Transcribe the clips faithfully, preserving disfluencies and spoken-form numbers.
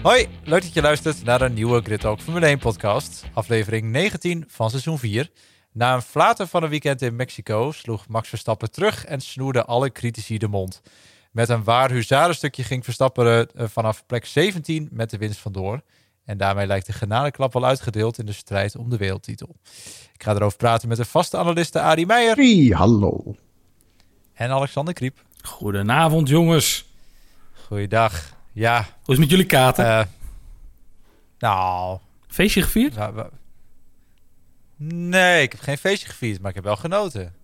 Hoi, leuk dat je luistert naar een nieuwe Grid Talk Formule één podcast. Aflevering negentien van seizoen vier. Na een flater van een weekend in Mexico sloeg Max Verstappen terug en snoerde alle critici de mond. Met een waar huzarenstukje ging Verstappen uh, vanaf plek zeventien met de winst vandoor. En daarmee lijkt de genadeklap wel uitgedeeld in de strijd om de wereldtitel. Ik ga erover praten met de vaste analiste Arie Meijer. Hey, hallo. En Alexander Kriep. Goedenavond, jongens. Goeiedag. Ja. Hoe is het met jullie katen? Uh, nou... Feestje gevierd? Nou, w- nee, ik heb geen feestje gevierd, maar ik heb wel genoten.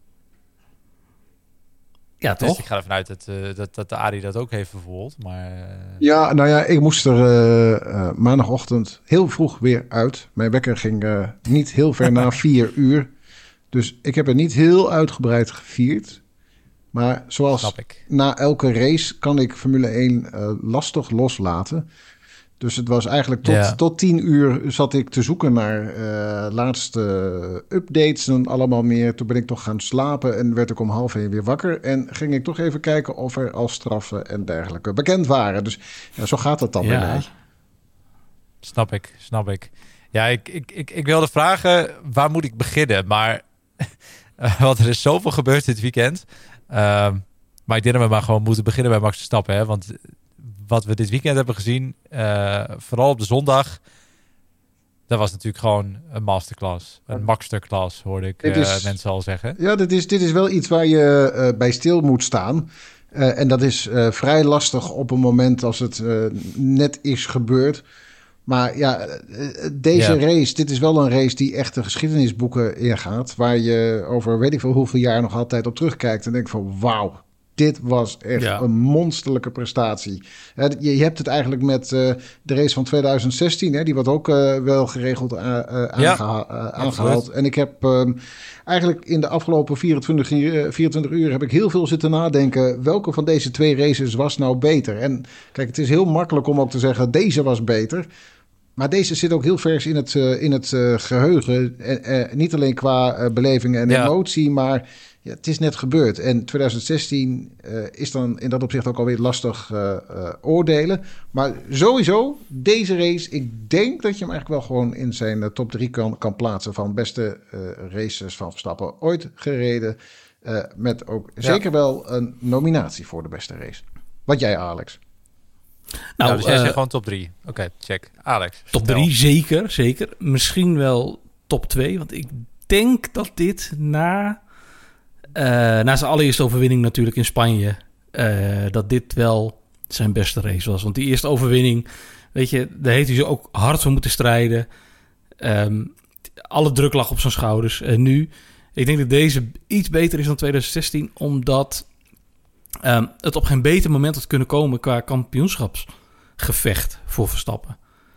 Ja, dus toch? ik ga ervan uit dat, uh, dat, dat de Arie dat ook heeft vervoeld. Maar, uh... Ja, nou ja, ik moest er uh, uh, maandagochtend heel vroeg weer uit. Mijn wekker ging uh, niet heel ver na vier uur. Dus ik heb er niet heel uitgebreid gevierd. Maar zoals na elke race kan ik Formule één uh, lastig loslaten. Dus het was eigenlijk tot, yeah. tot tien uur zat ik te zoeken naar uh, laatste updates en allemaal meer. Toen ben ik toch gaan slapen en werd ik om half één weer wakker. En ging ik toch even kijken of er al straffen en dergelijke bekend waren. Dus ja, zo gaat het dan ja. bij mij. Snap ik, snap ik. Ja, ik, ik, ik, ik wilde vragen, waar moet ik beginnen? Maar, want er is zoveel gebeurd dit weekend. Uh, maar ik denk dat we maar gewoon moeten beginnen bij Max Verstappen, hè? Want wat we dit weekend hebben gezien, uh, vooral op de zondag, dat was natuurlijk gewoon een masterclass. Een masterclass, hoorde ik uh, is, mensen al zeggen. Ja, dit is, dit is wel iets waar je uh, bij stil moet staan. Uh, en dat is uh, vrij lastig op een moment als het uh, net is gebeurd. Maar ja, deze ja. race, dit is wel een race die echt de geschiedenisboeken ingaat. Waar je over weet ik veel hoeveel jaar nog altijd op terugkijkt. En denkt van wauw, dit was echt ja. een monsterlijke prestatie. Je, je hebt het eigenlijk met uh, de race van twintig zestien. Hè, die wordt ook uh, wel geregeld uh, uh, aangeha- ja, uh, aangehaald. En ik heb uh, eigenlijk in de afgelopen vierentwintig uur, vierentwintig uur heb ik heel veel zitten nadenken. Welke van deze twee races was nou beter? En kijk, het is heel makkelijk om ook te zeggen deze was beter. Maar deze zit ook heel vers in het, uh, in het uh, geheugen. Uh, uh, niet alleen qua uh, beleving en ja. emotie, maar ja, het is net gebeurd. En twintig zestien uh, is dan in dat opzicht ook alweer lastig uh, uh, oordelen. Maar sowieso, deze race, ik denk dat je hem eigenlijk wel gewoon in zijn uh, top drie kan, kan plaatsen van beste uh, races van Verstappen ooit gereden. Uh, met ook ja. zeker wel een nominatie voor de beste race. Wat jij, Alex? Nou, nou dus jij uh, zegt gewoon top drie. Oké, okay, check. Alex. Top drie, zeker, zeker. Misschien wel top twee, want ik denk dat dit na, uh, na zijn allereerste overwinning natuurlijk in Spanje, uh, dat dit wel zijn beste race was. Want die eerste overwinning, weet je, daar heeft hij ze ook hard voor moeten strijden. Um, alle druk lag op zijn schouders. En nu, ik denk dat deze iets beter is dan twintig zestien, omdat Um, het op geen beter moment had kunnen komen qua kampioenschapsgevecht voor Verstappen.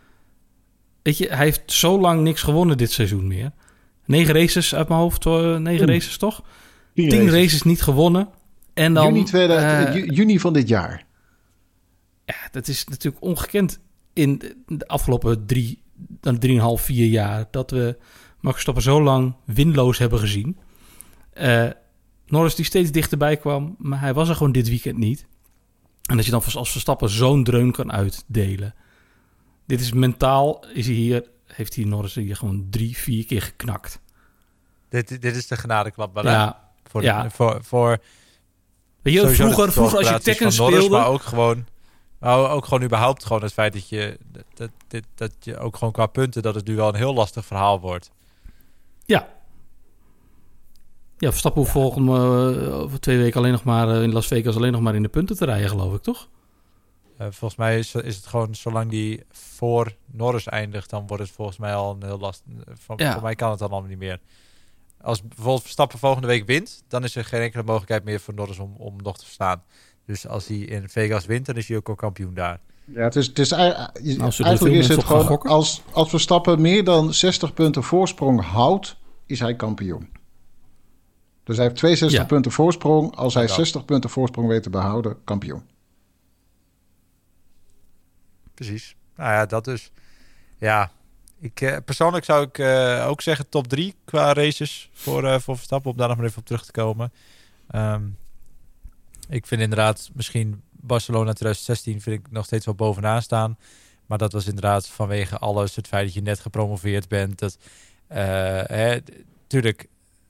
Weet je, hij heeft zo lang niks gewonnen dit seizoen meer. Negen races uit mijn hoofd, uh, negen Oeh. races toch? Tien, Tien races. races niet gewonnen. En dan, juni, tweeduizend, uh, juni van dit jaar. Ja, dat is natuurlijk ongekend in de afgelopen drie, dan drieënhalf, vier jaar, dat we Max Verstappen zo lang winloos hebben gezien. Uh, Norris die steeds dichterbij kwam, maar hij was er gewoon dit weekend niet. En dat je dan als Verstappen zo'n dreun kan uitdelen. Dit is mentaal, is hij hier, heeft hij Norris hier gewoon drie, vier keer geknakt. Dit, dit is de genadeklap. Maar ja, voor, de, ja. voor, voor Weet je, vroeger, vroeger als je Tekken speelde... Norris, maar ook gewoon, maar ook gewoon überhaupt gewoon het feit dat je, dat, dat, dat je ook gewoon qua punten, dat het nu wel een heel lastig verhaal wordt. Ja. Ja, Verstappen hoeft volgende uh, over twee weken alleen nog maar uh, in Las Vegas alleen nog maar in de punten te rijden, geloof ik, toch? Uh, volgens mij is, is het gewoon, zolang die voor Norris eindigt, dan wordt het volgens mij al een heel lastig. Voor, ja. voor mij kan het dan allemaal niet meer. Als bijvoorbeeld Verstappen volgende week wint, dan is er geen enkele mogelijkheid meer voor Norris om, om nog te verstaan. Dus als hij in Vegas wint, dan is hij ook al kampioen daar. Ja, het is, het is, nou, eigenlijk is het gewoon, als, als Verstappen meer dan zestig punten voorsprong houdt, is hij kampioen. Dus hij heeft tweeënzestig ja. punten voorsprong. Als hij ja. zestig punten voorsprong weet te behouden, kampioen. Precies. Nou ja, dat dus. Ja, ik, uh, persoonlijk zou ik uh, ook zeggen top drie qua races voor, uh, voor Verstappen. Om daar nog maar even op terug te komen. Um, ik vind inderdaad misschien Barcelona twintig zestien vind ik nog steeds wel bovenaan staan. Maar dat was inderdaad vanwege alles. Het feit dat je net gepromoveerd bent. Dat, uh, hè, tuurlijk,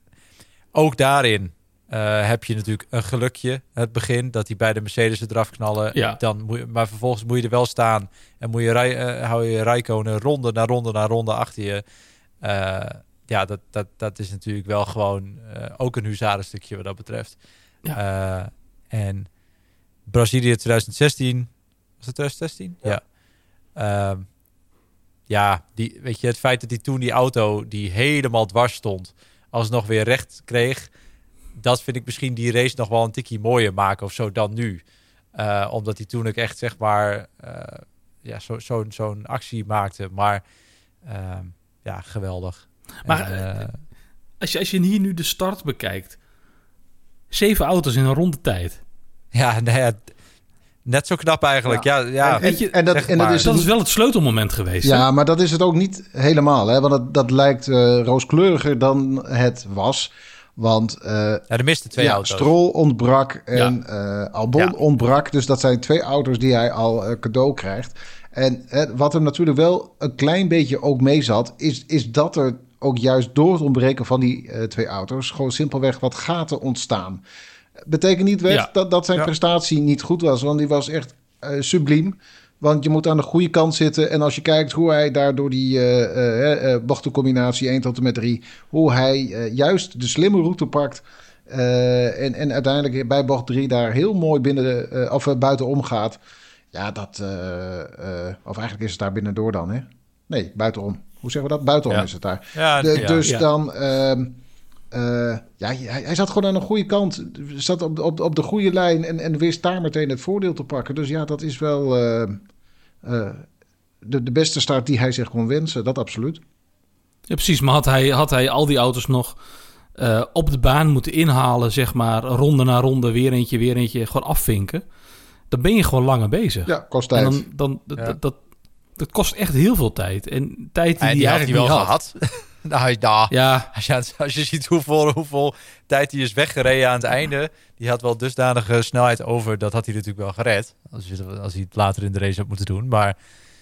ook daarin uh, heb je natuurlijk een gelukje. Het begin, dat die bij de Mercedes eraf knallen. Ja. Dan moet je, maar vervolgens moet je er wel staan. En moet je rij, uh, hou je Räikkönen ronde na ronde na ronde achter je. Uh, ja, dat, dat, dat is natuurlijk wel gewoon uh, ook een huzarenstukje wat dat betreft. Ja. Uh, en Brazilië twintig zestien... Was het twintig zestien? Ja. Ja. Um, ja, die, weet je, het feit dat hij toen die auto die helemaal dwars stond, alsnog weer recht kreeg, dat vind ik misschien die race nog wel een tikkie mooier maken of zo dan nu. Uh, omdat hij toen ook echt, zeg maar, uh, ja, zo, zo, zo'n actie maakte. Maar uh, ja, geweldig. Maar en, uh, als, je, als je hier nu de start bekijkt, zeven auto's in een ronde tijd. Ja, nou ja, net zo knap eigenlijk. Ja, ja, ja en, weet je, en, dat, en dat, is, dat is wel het sleutelmoment geweest. Ja, hè? maar dat is het ook niet helemaal. Hè? Want dat, dat lijkt uh, rooskleuriger dan het was. Want uh, ja, er misten twee ja, auto's. Stroll ontbrak en ja. uh, Albon ja. ontbrak. Dus dat zijn twee auto's die hij al uh, cadeau krijgt. En uh, wat er natuurlijk wel een klein beetje ook mee zat, is, is dat er ook juist door het ontbreken van die uh, twee auto's gewoon simpelweg wat gaten ontstaan. Betekent niet weg ja. dat, dat zijn ja. prestatie niet goed was, want die was echt uh, subliem. Want je moet aan de goede kant zitten. En als je kijkt hoe hij daar door die uh, uh, uh, bochtencombinatie één tot en met drie, hoe hij uh, juist de slimme route pakt. Uh, en, en uiteindelijk bij bocht drie daar heel mooi binnen de, uh, of uh, buitenom gaat. Ja, dat... Uh, uh, of eigenlijk is het daar binnendoor dan, hè? Nee, buitenom. Hoe zeggen we dat? Buitenom ja. is het daar. Ja, de, ja. Dus ja. dan... Uh, Uh, ja, hij, hij zat gewoon aan de goede kant. Zat op, op, op de goede lijn en, en wist daar meteen het voordeel te pakken. Dus ja, dat is wel uh, uh, de, de beste start die hij zich kon wensen. Dat absoluut. Ja, precies. Maar had hij, had hij al die auto's nog uh, op de baan moeten inhalen, zeg maar, ronde na ronde, weer eentje, weer eentje, gewoon afvinken, dan ben je gewoon langer bezig. Ja, kost tijd. En dan, dan, ja. dat, dat, dat kost echt heel veel tijd. En tijd die, ja, die, die had eigenlijk hij wel niet had. gehad. Nou, nou ja. als, je, als je ziet hoeveel, hoeveel tijd hij is weggereden aan het einde, die had wel dusdanige snelheid over, dat had hij natuurlijk wel gered. Als, je, als hij het later in de race had moeten doen. Maar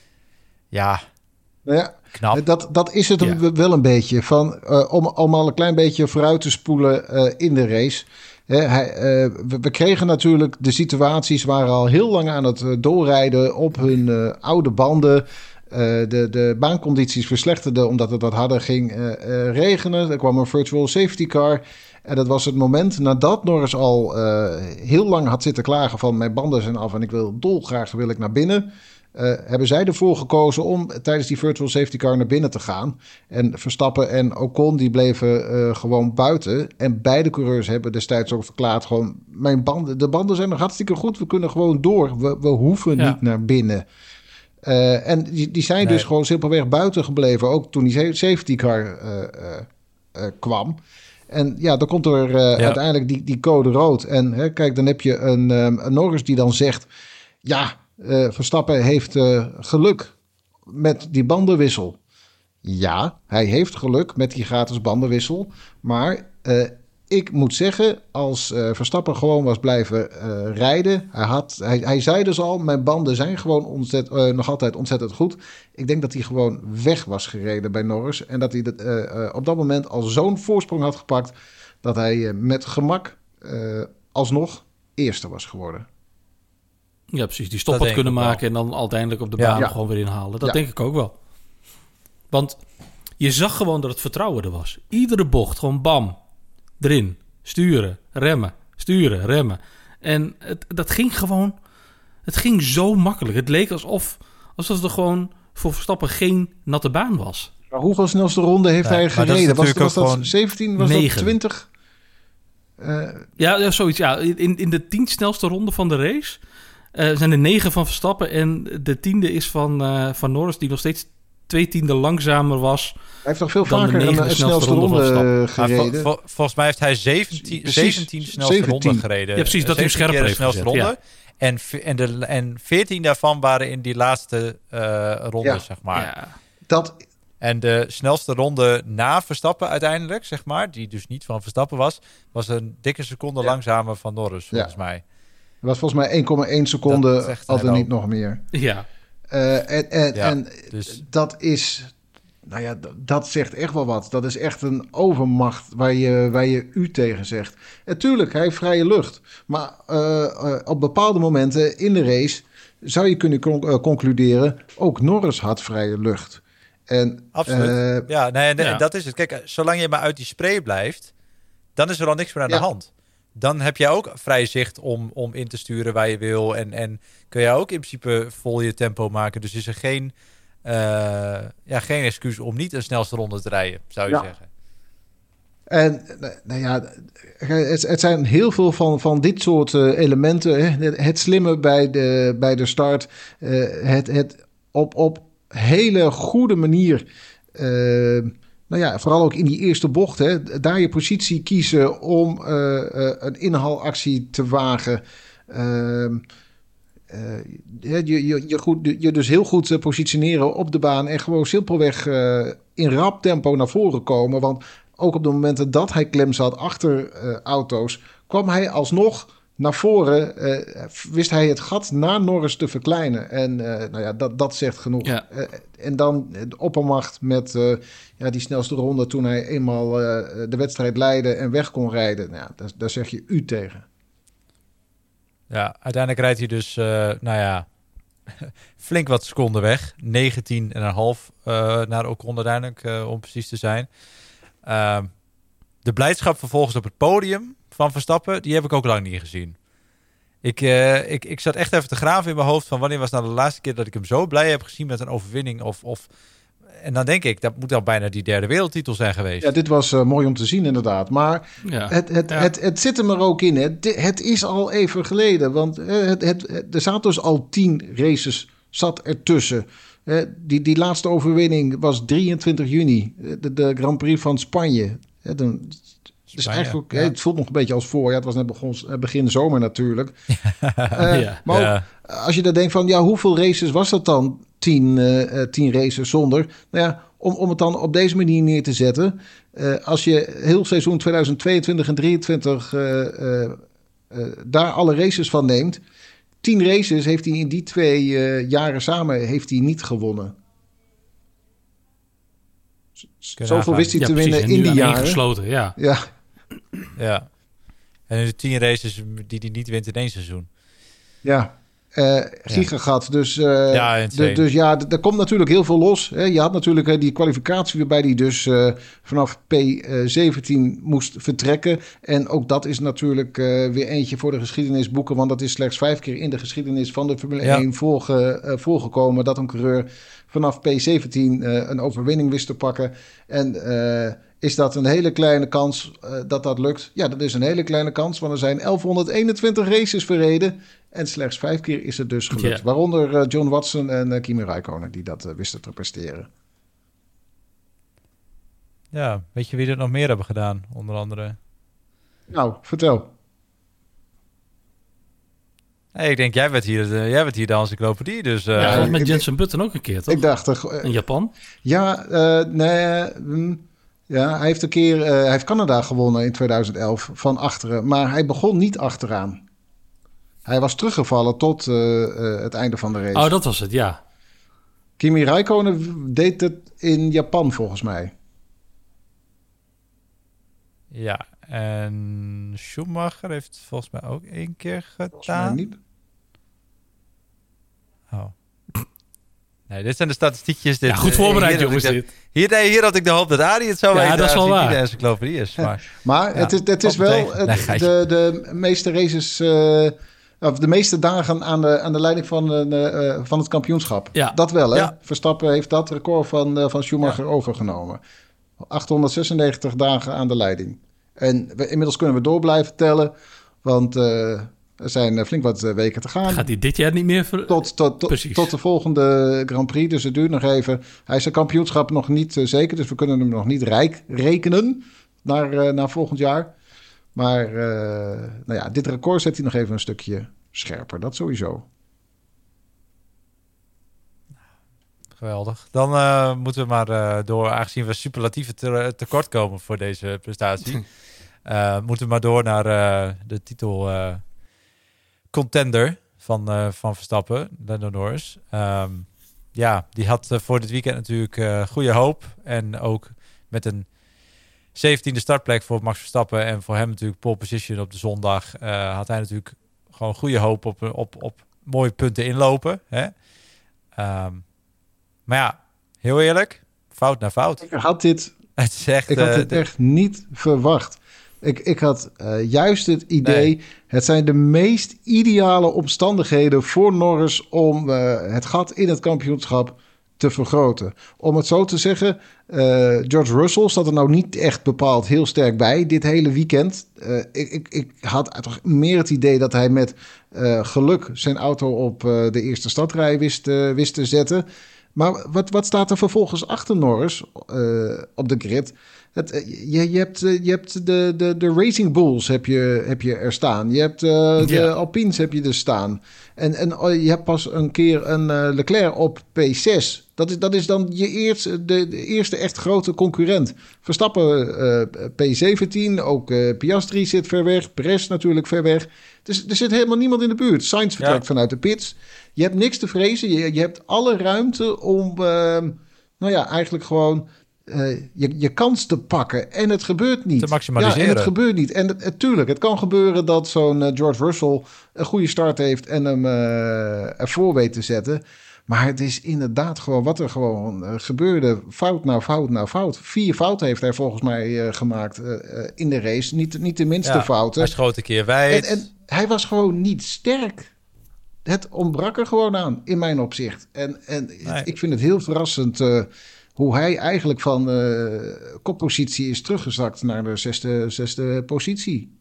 ja, nou ja knap. Dat, dat is het ja. wel een beetje. Van, uh, om, om al een klein beetje vooruit te spoelen uh, in de race. He, hij, uh, we, we kregen natuurlijk de situaties waar al heel lang aan het uh, doorrijden op hun uh, oude banden. Uh, de, de baancondities verslechterden omdat het wat harder ging uh, uh, regenen. Er kwam een virtual safety car. En dat was het moment nadat Norris al uh, heel lang had zitten klagen van mijn banden zijn af en ik wil dolgraag wil ik naar binnen. Uh, hebben zij ervoor gekozen om tijdens die virtual safety car naar binnen te gaan. En Verstappen en Ocon die bleven uh, gewoon buiten. En beide coureurs hebben destijds ook verklaard gewoon mijn banden, de banden zijn nog hartstikke goed. We kunnen gewoon door. We, we hoeven ja. niet naar binnen. Uh, en die, die zijn nee. dus gewoon simpelweg buiten gebleven. Ook toen die safety car uh, uh, uh, kwam. En ja, dan komt er uh, ja. uiteindelijk die, die code rood. En hè, kijk, dan heb je een, um, een Norris die dan zegt, ja, uh, Verstappen heeft uh, geluk met die bandenwissel. Ja, hij heeft geluk met die gratis bandenwissel. Maar uh, ik moet zeggen, als uh, Verstappen gewoon was blijven uh, rijden. Hij, had, hij, hij zei dus al, mijn banden zijn gewoon ontzet, uh, nog altijd ontzettend goed. Ik denk dat hij gewoon weg was gereden bij Norris. En dat hij dat, uh, uh, op dat moment al zo'n voorsprong had gepakt, dat hij uh, met gemak uh, alsnog eerste was geworden. Ja, precies. Die stop had kunnen maken en dan uiteindelijk op de baan ja. gewoon weer inhalen. Dat ja. denk ik ook wel. Want je zag gewoon dat het vertrouwen er was. Iedere bocht, gewoon bam. Erin, sturen, remmen, sturen, remmen. En het, dat ging gewoon... Het ging zo makkelijk. Het leek alsof, alsof er gewoon voor Verstappen geen natte baan was. Maar hoeveel snelste ronde heeft nee, hij gereden? Was, was dat zeventien? Was negen. Dat twintig? Uh... Ja, ja, zoiets. Ja. In, in de tien snelste ronde van de race uh, zijn er negen van Verstappen. En de tiende is van, uh, van Norris, die nog steeds twee tienden langzamer was. Hij heeft toch veel vaker een, een snelste ronde, ronde gereden? Vol, vol, volgens mij heeft hij zeventien, zeventien snelste ronden gereden. Ja, precies, dat hij scherp heeft snelste ronde. Ja. En, en, de, en veertien daarvan waren in die laatste uh, ronde, ja. zeg maar. Ja. Dat... En de snelste ronde na Verstappen uiteindelijk, zeg maar, die dus niet van Verstappen was, was een dikke seconde ja. langzamer van Norris, volgens ja. mij. Dat was volgens mij één komma één seconde, altijd niet nog meer. Ja. Uh, en en, ja, en dus... dat is... Nou ja, d- dat zegt echt wel wat. Dat is echt een overmacht waar je, waar je u tegen zegt. En tuurlijk, hij heeft vrije lucht. Maar uh, uh, op bepaalde momenten in de race zou je kunnen con- uh, concluderen... ook Norris had vrije lucht. En, Absoluut. Uh, ja, nee, nee ja. dat is het. Kijk, zolang je maar uit die spray blijft... dan is er al niks meer aan ja. de hand. Dan heb je ook vrij zicht om, om in te sturen waar je wil. En, en kun je ook in principe vol je tempo maken. Dus is er geen... Uh, ja, geen excuus om niet een snelste ronde te rijden, zou je ja. zeggen. En nou ja, het, het zijn heel veel van, van dit soort uh, elementen. Hè. Het, het slimme bij de, bij de start. Uh, het, het op, op hele goede manier... Uh, nou ja, vooral ook in die eerste bocht. Hè, daar je positie kiezen om uh, uh, een inhaalactie te wagen... Uh, Uh, je, je, je, goed, je dus heel goed uh, positioneren op de baan en gewoon simpelweg uh, in rap tempo naar voren komen. Want ook op de momenten dat hij klem zat achter uh, auto's, kwam hij alsnog naar voren. Uh, wist hij het gat naar Norris te verkleinen. En uh, nou ja, dat, dat zegt genoeg. Ja. Uh, en dan de oppermacht met uh, ja, die snelste ronde toen hij eenmaal uh, de wedstrijd leidde en weg kon rijden. Nou ja, daar, daar zeg je u tegen. Ja, uiteindelijk rijdt hij dus, uh, nou ja, flink wat seconden weg. negentien komma vijf uh, naar Ocon uiteindelijk, uh, om precies te zijn. Uh, de blijdschap vervolgens op het podium van Verstappen, die heb ik ook lang niet gezien. Ik, uh, ik, ik zat echt even te graven in mijn hoofd van wanneer was nou de laatste keer dat ik hem zo blij heb gezien met een overwinning of... of En dan denk ik, dat moet al bijna die derde wereldtitel zijn geweest. Ja, dit was uh, mooi om te zien inderdaad. Maar ja. Het, het, ja. het, het zit hem er ook in. Hè. Het is al even geleden. Want het, het, het, er zaten dus al tien races zat ertussen. Die, die laatste overwinning was drieëntwintig juni. De, de Grand Prix van Spanje. Dan, dus eigenlijk, ja. Het voelt nog een beetje als voorjaar. Het was net begon, begin zomer natuurlijk. uh, ja. Maar ook, ja. als je dan denkt van... ja, hoeveel races was dat dan? Tien, uh, tien races zonder. Nou ja, om, om het dan op deze manier neer te zetten. Uh, als je heel seizoen tweeduizend tweeëntwintig en drieëntwintig... Uh, uh, uh, daar alle races van neemt... tien races heeft hij in die twee uh, jaren samen heeft hij niet gewonnen. Zoveel wist hij ja, te precies. winnen in die jaren. Gesloten, ja. Ja. ja. En in de tien races die hij niet wint in één seizoen. Ja. Uh, gigagat. Ja. Dus, uh, ja, de, dus ja, er komt natuurlijk heel veel los. Hè. Je had natuurlijk uh, die kwalificatie waarbij hij dus uh, vanaf P zeventien moest vertrekken. En ook dat is natuurlijk uh, weer eentje voor de geschiedenisboeken. Want dat is slechts vijf keer in de geschiedenis van de Formule ja. één voorge, uh, voorgekomen dat een coureur vanaf P zeventien uh, een overwinning wist te pakken. En uh, is dat een hele kleine kans uh, dat dat lukt? Ja, dat is een hele kleine kans, want er zijn elfhonderdeenentwintig races verreden. En slechts vijf keer is het dus gelukt. Ja. Waaronder uh, John Watson en uh, Kimi Räikkönen die dat uh, wisten te presteren. Ja, weet je wie er nog meer hebben gedaan, onder andere? Nou, vertel. Hey, ik denk, jij werd hier, uh, jij werd hier de encyclopedie, dus... Uh, ja, met ik, Jensen Button ook een keer, toch? Ik dacht... Uh, in Japan? Ja, uh, nee... Mm, ja, hij heeft een keer... Uh, hij heeft Canada gewonnen in tweeduizend elf van achteren. Maar hij begon niet achteraan. Hij was teruggevallen tot uh, uh, het einde van de race. Oh, dat was het, ja. Kimi Räikkönen deed het in Japan, volgens mij. Ja, en Schumacher heeft het volgens mij ook één keer gedaan. Volgens mij niet. Oh. Nee, dit zijn de statistiekjes. Dit, ja, goed voorbereid, hier jongens, de, dit. Hier, nee, hier had ik de hoop dat Arie het zou ja, weten. Dat is wel waar. De encyclopedie is. Maar, maar ja, het is, het is wel... Het, nee, de, de meeste races... Uh, of de meeste dagen aan de, aan de leiding van, uh, van het kampioenschap. Ja. Dat wel, hè? Ja. Verstappen heeft dat record van, uh, van Schumacher ja. overgenomen. achthonderdzesennegentig dagen aan de leiding. En we, inmiddels kunnen we door blijven tellen. Want uh, er zijn flink wat weken te gaan. Gaat hij dit jaar niet meer... Ver... Tot, tot, tot, tot de volgende Grand Prix. Dus het duurt nog even. Hij is zijn kampioenschap nog niet uh, zeker. Dus we kunnen hem nog niet rijk rekenen naar, uh, naar volgend jaar. Maar uh, nou ja, dit record zet hij nog even een stukje scherper. Dat sowieso. Geweldig. Dan uh, moeten we maar uh, door, aangezien we superlatieve te, tekort komen voor deze prestatie, uh, moeten we maar door naar uh, de titel uh, contender van, uh, van Verstappen, Lando Norris. Um, ja, die had uh, voor dit weekend natuurlijk uh, goede hoop. En ook met een zeventiende startplek voor Max Verstappen en voor hem natuurlijk pole position op de zondag, uh, had hij natuurlijk gewoon goede hoop op, op, op mooie punten inlopen. Hè? Um, maar ja, heel eerlijk, fout naar fout. Ik had dit, het is echt, ik had uh, dit de... echt niet verwacht. Ik, ik had uh, juist het idee, nee. Het zijn de meest ideale omstandigheden voor Norris om uh, het gat in het kampioenschap te vergroten. Om het zo te zeggen, uh, George Russell staat er nou niet echt bepaald heel sterk bij dit hele weekend. Uh, ik, ik, ik had toch meer het idee dat hij met uh, geluk zijn auto op uh, de eerste startrij wist, uh, wist te zetten. Maar wat, wat staat er vervolgens achter Norris uh, op de grid? Het, je, je hebt, je hebt de, de, de Racing Bulls heb je, heb je er staan. Je hebt uh, de ja. Alpines heb je er staan. En, en je hebt pas een keer een uh, Leclerc op P zes. Dat is, dat is dan je eerste, de, de eerste echt grote concurrent. Verstappen uh, P zeventien, ook uh, Piastri zit ver weg. Perez natuurlijk ver weg. Dus er zit helemaal niemand in de buurt. Sainz vertrekt ja. vanuit de pits. Je hebt niks te vrezen. Je, je hebt alle ruimte om, uh, nou ja, eigenlijk gewoon uh, je, je kans te pakken. En het gebeurt niet. Te maximaliseren. Ja, en het gebeurt niet. En het, het, tuurlijk, het kan gebeuren dat zo'n uh, George Russell een goede start heeft en hem uh, ervoor weet te zetten. Maar het is inderdaad gewoon wat er gewoon uh, gebeurde. Fout na fout na fout. Vier fouten heeft hij volgens mij uh, gemaakt uh, uh, in de race. Niet, niet de minste ja, fouten. Hij schoot een keer wijd. En, en hij was gewoon niet sterk. Het ontbrak er gewoon aan, in mijn opzicht. En, en nee. ik vind het heel verrassend uh, hoe hij eigenlijk van uh, koppositie is teruggezakt naar de zesde, zesde positie.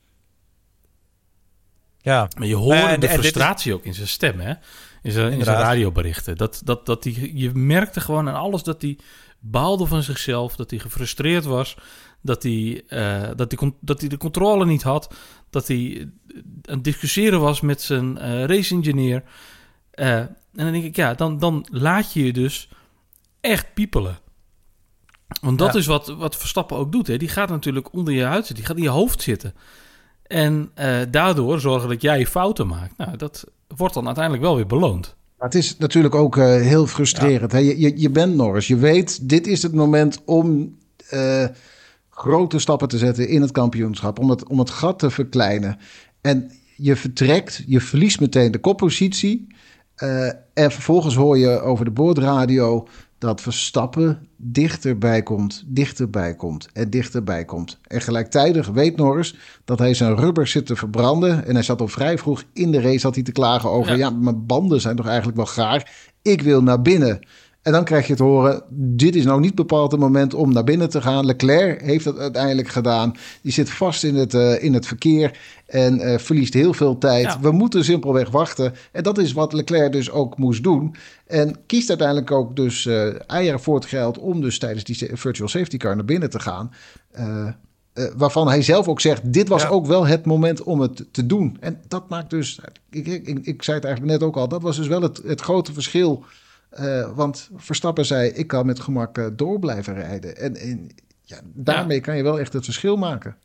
Ja, maar je hoorde uh, de frustratie is... ook in zijn stem, hè? In zijn, in zijn radioberichten. Dat, dat, dat die, je merkte gewoon aan alles dat hij baalde van zichzelf, dat hij gefrustreerd was, dat hij, uh, dat hij, dat hij de controle niet had, dat hij aan het discussiëren was met zijn uh, race engineer. Uh, en dan denk ik, ja, dan, dan laat je je dus echt piepelen. Want dat ja. is wat, wat Verstappen ook doet. Hè. Die gaat natuurlijk onder je huid zitten, die gaat in je hoofd zitten. En uh, daardoor zorgen dat jij fouten maakt. Nou, dat wordt dan uiteindelijk wel weer beloond. Maar het is natuurlijk ook uh, heel frustrerend. Ja. Hè? Je, je, je bent Norris. Je weet, dit is het moment om uh, grote stappen te zetten in het kampioenschap. Om het, om het gat te verkleinen. En je vertrekt, je verliest meteen de koppositie. Uh, en vervolgens hoor je over de boordradio dat Verstappen dichterbij komt, dichterbij komt en dichterbij komt. En gelijktijdig weet Norris dat hij zijn rubber zit te verbranden. En hij zat al vrij vroeg in de race, had hij te klagen over... ja, ja mijn banden zijn toch eigenlijk wel gaar. Ik wil naar binnen. En dan krijg je te horen, dit is nou niet bepaald het moment om naar binnen te gaan. Leclerc heeft dat uiteindelijk gedaan. Die zit vast in het, uh, in het verkeer en uh, verliest heel veel tijd. Ja. We moeten simpelweg wachten. En dat is wat Leclerc dus ook moest doen. En kiest uiteindelijk ook dus uh, eieren voor het geld om dus tijdens die virtual safety car naar binnen te gaan. Uh, uh, waarvan hij zelf ook zegt, dit was ja. ook wel het moment om het te doen. En dat maakt dus, ik, ik, ik, ik zei het eigenlijk net ook al, dat was dus wel het, het grote verschil. Uh, want Verstappen zei, ik kan met gemak uh, door blijven rijden. En, en ja, daarmee ja. kan je wel echt het verschil maken.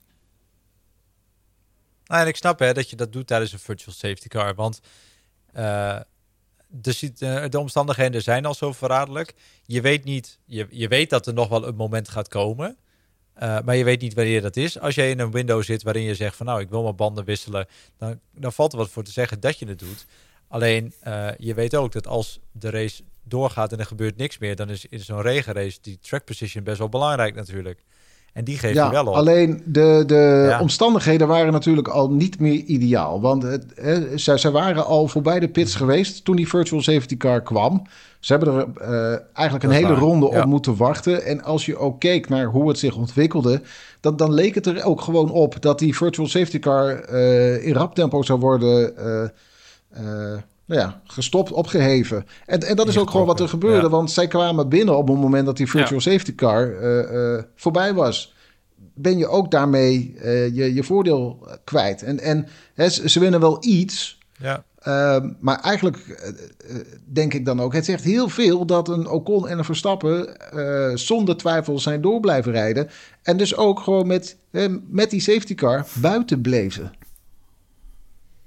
Nou, en ik snap hè, dat je dat doet tijdens een virtual safety car. Want uh, de, uh, de omstandigheden zijn al zo verraderlijk. Je weet niet, je, je weet dat er nog wel een moment gaat komen. Uh, maar je weet niet wanneer dat is. Als je in een window zit waarin je zegt van nou, ik wil mijn banden wisselen. Dan, dan valt er wat voor te zeggen dat je het doet. Alleen, uh, je weet ook dat als de race doorgaat en er gebeurt niks meer, dan is in zo'n regenrace die track position best wel belangrijk natuurlijk. En die geeft ja, je wel op. Alleen de, de ja. omstandigheden waren natuurlijk al niet meer ideaal. Want het, hè, ze, ze waren al voorbij de pits geweest toen die virtual safety car kwam. Ze hebben er uh, eigenlijk een hele waar. ronde ja. op moeten wachten. En als je ook keek naar hoe het zich ontwikkelde, dan, dan leek het er ook gewoon op dat die virtual safety car uh, in rap tempo zou worden Uh, uh, nou ja, gestopt, opgeheven. En, en dat is ook gewoon wat er gebeurde. Ja. Want zij kwamen binnen op het moment dat die virtual ja. safety car uh, uh, voorbij was. Ben je ook daarmee uh, je, je voordeel kwijt. En, en hè, ze winnen wel iets. Ja. Uh, maar eigenlijk uh, denk ik dan ook, het zegt heel veel dat een Ocon en een Verstappen uh, zonder twijfel zijn door blijven rijden. En dus ook gewoon met, uh, met die safety car buiten bleven.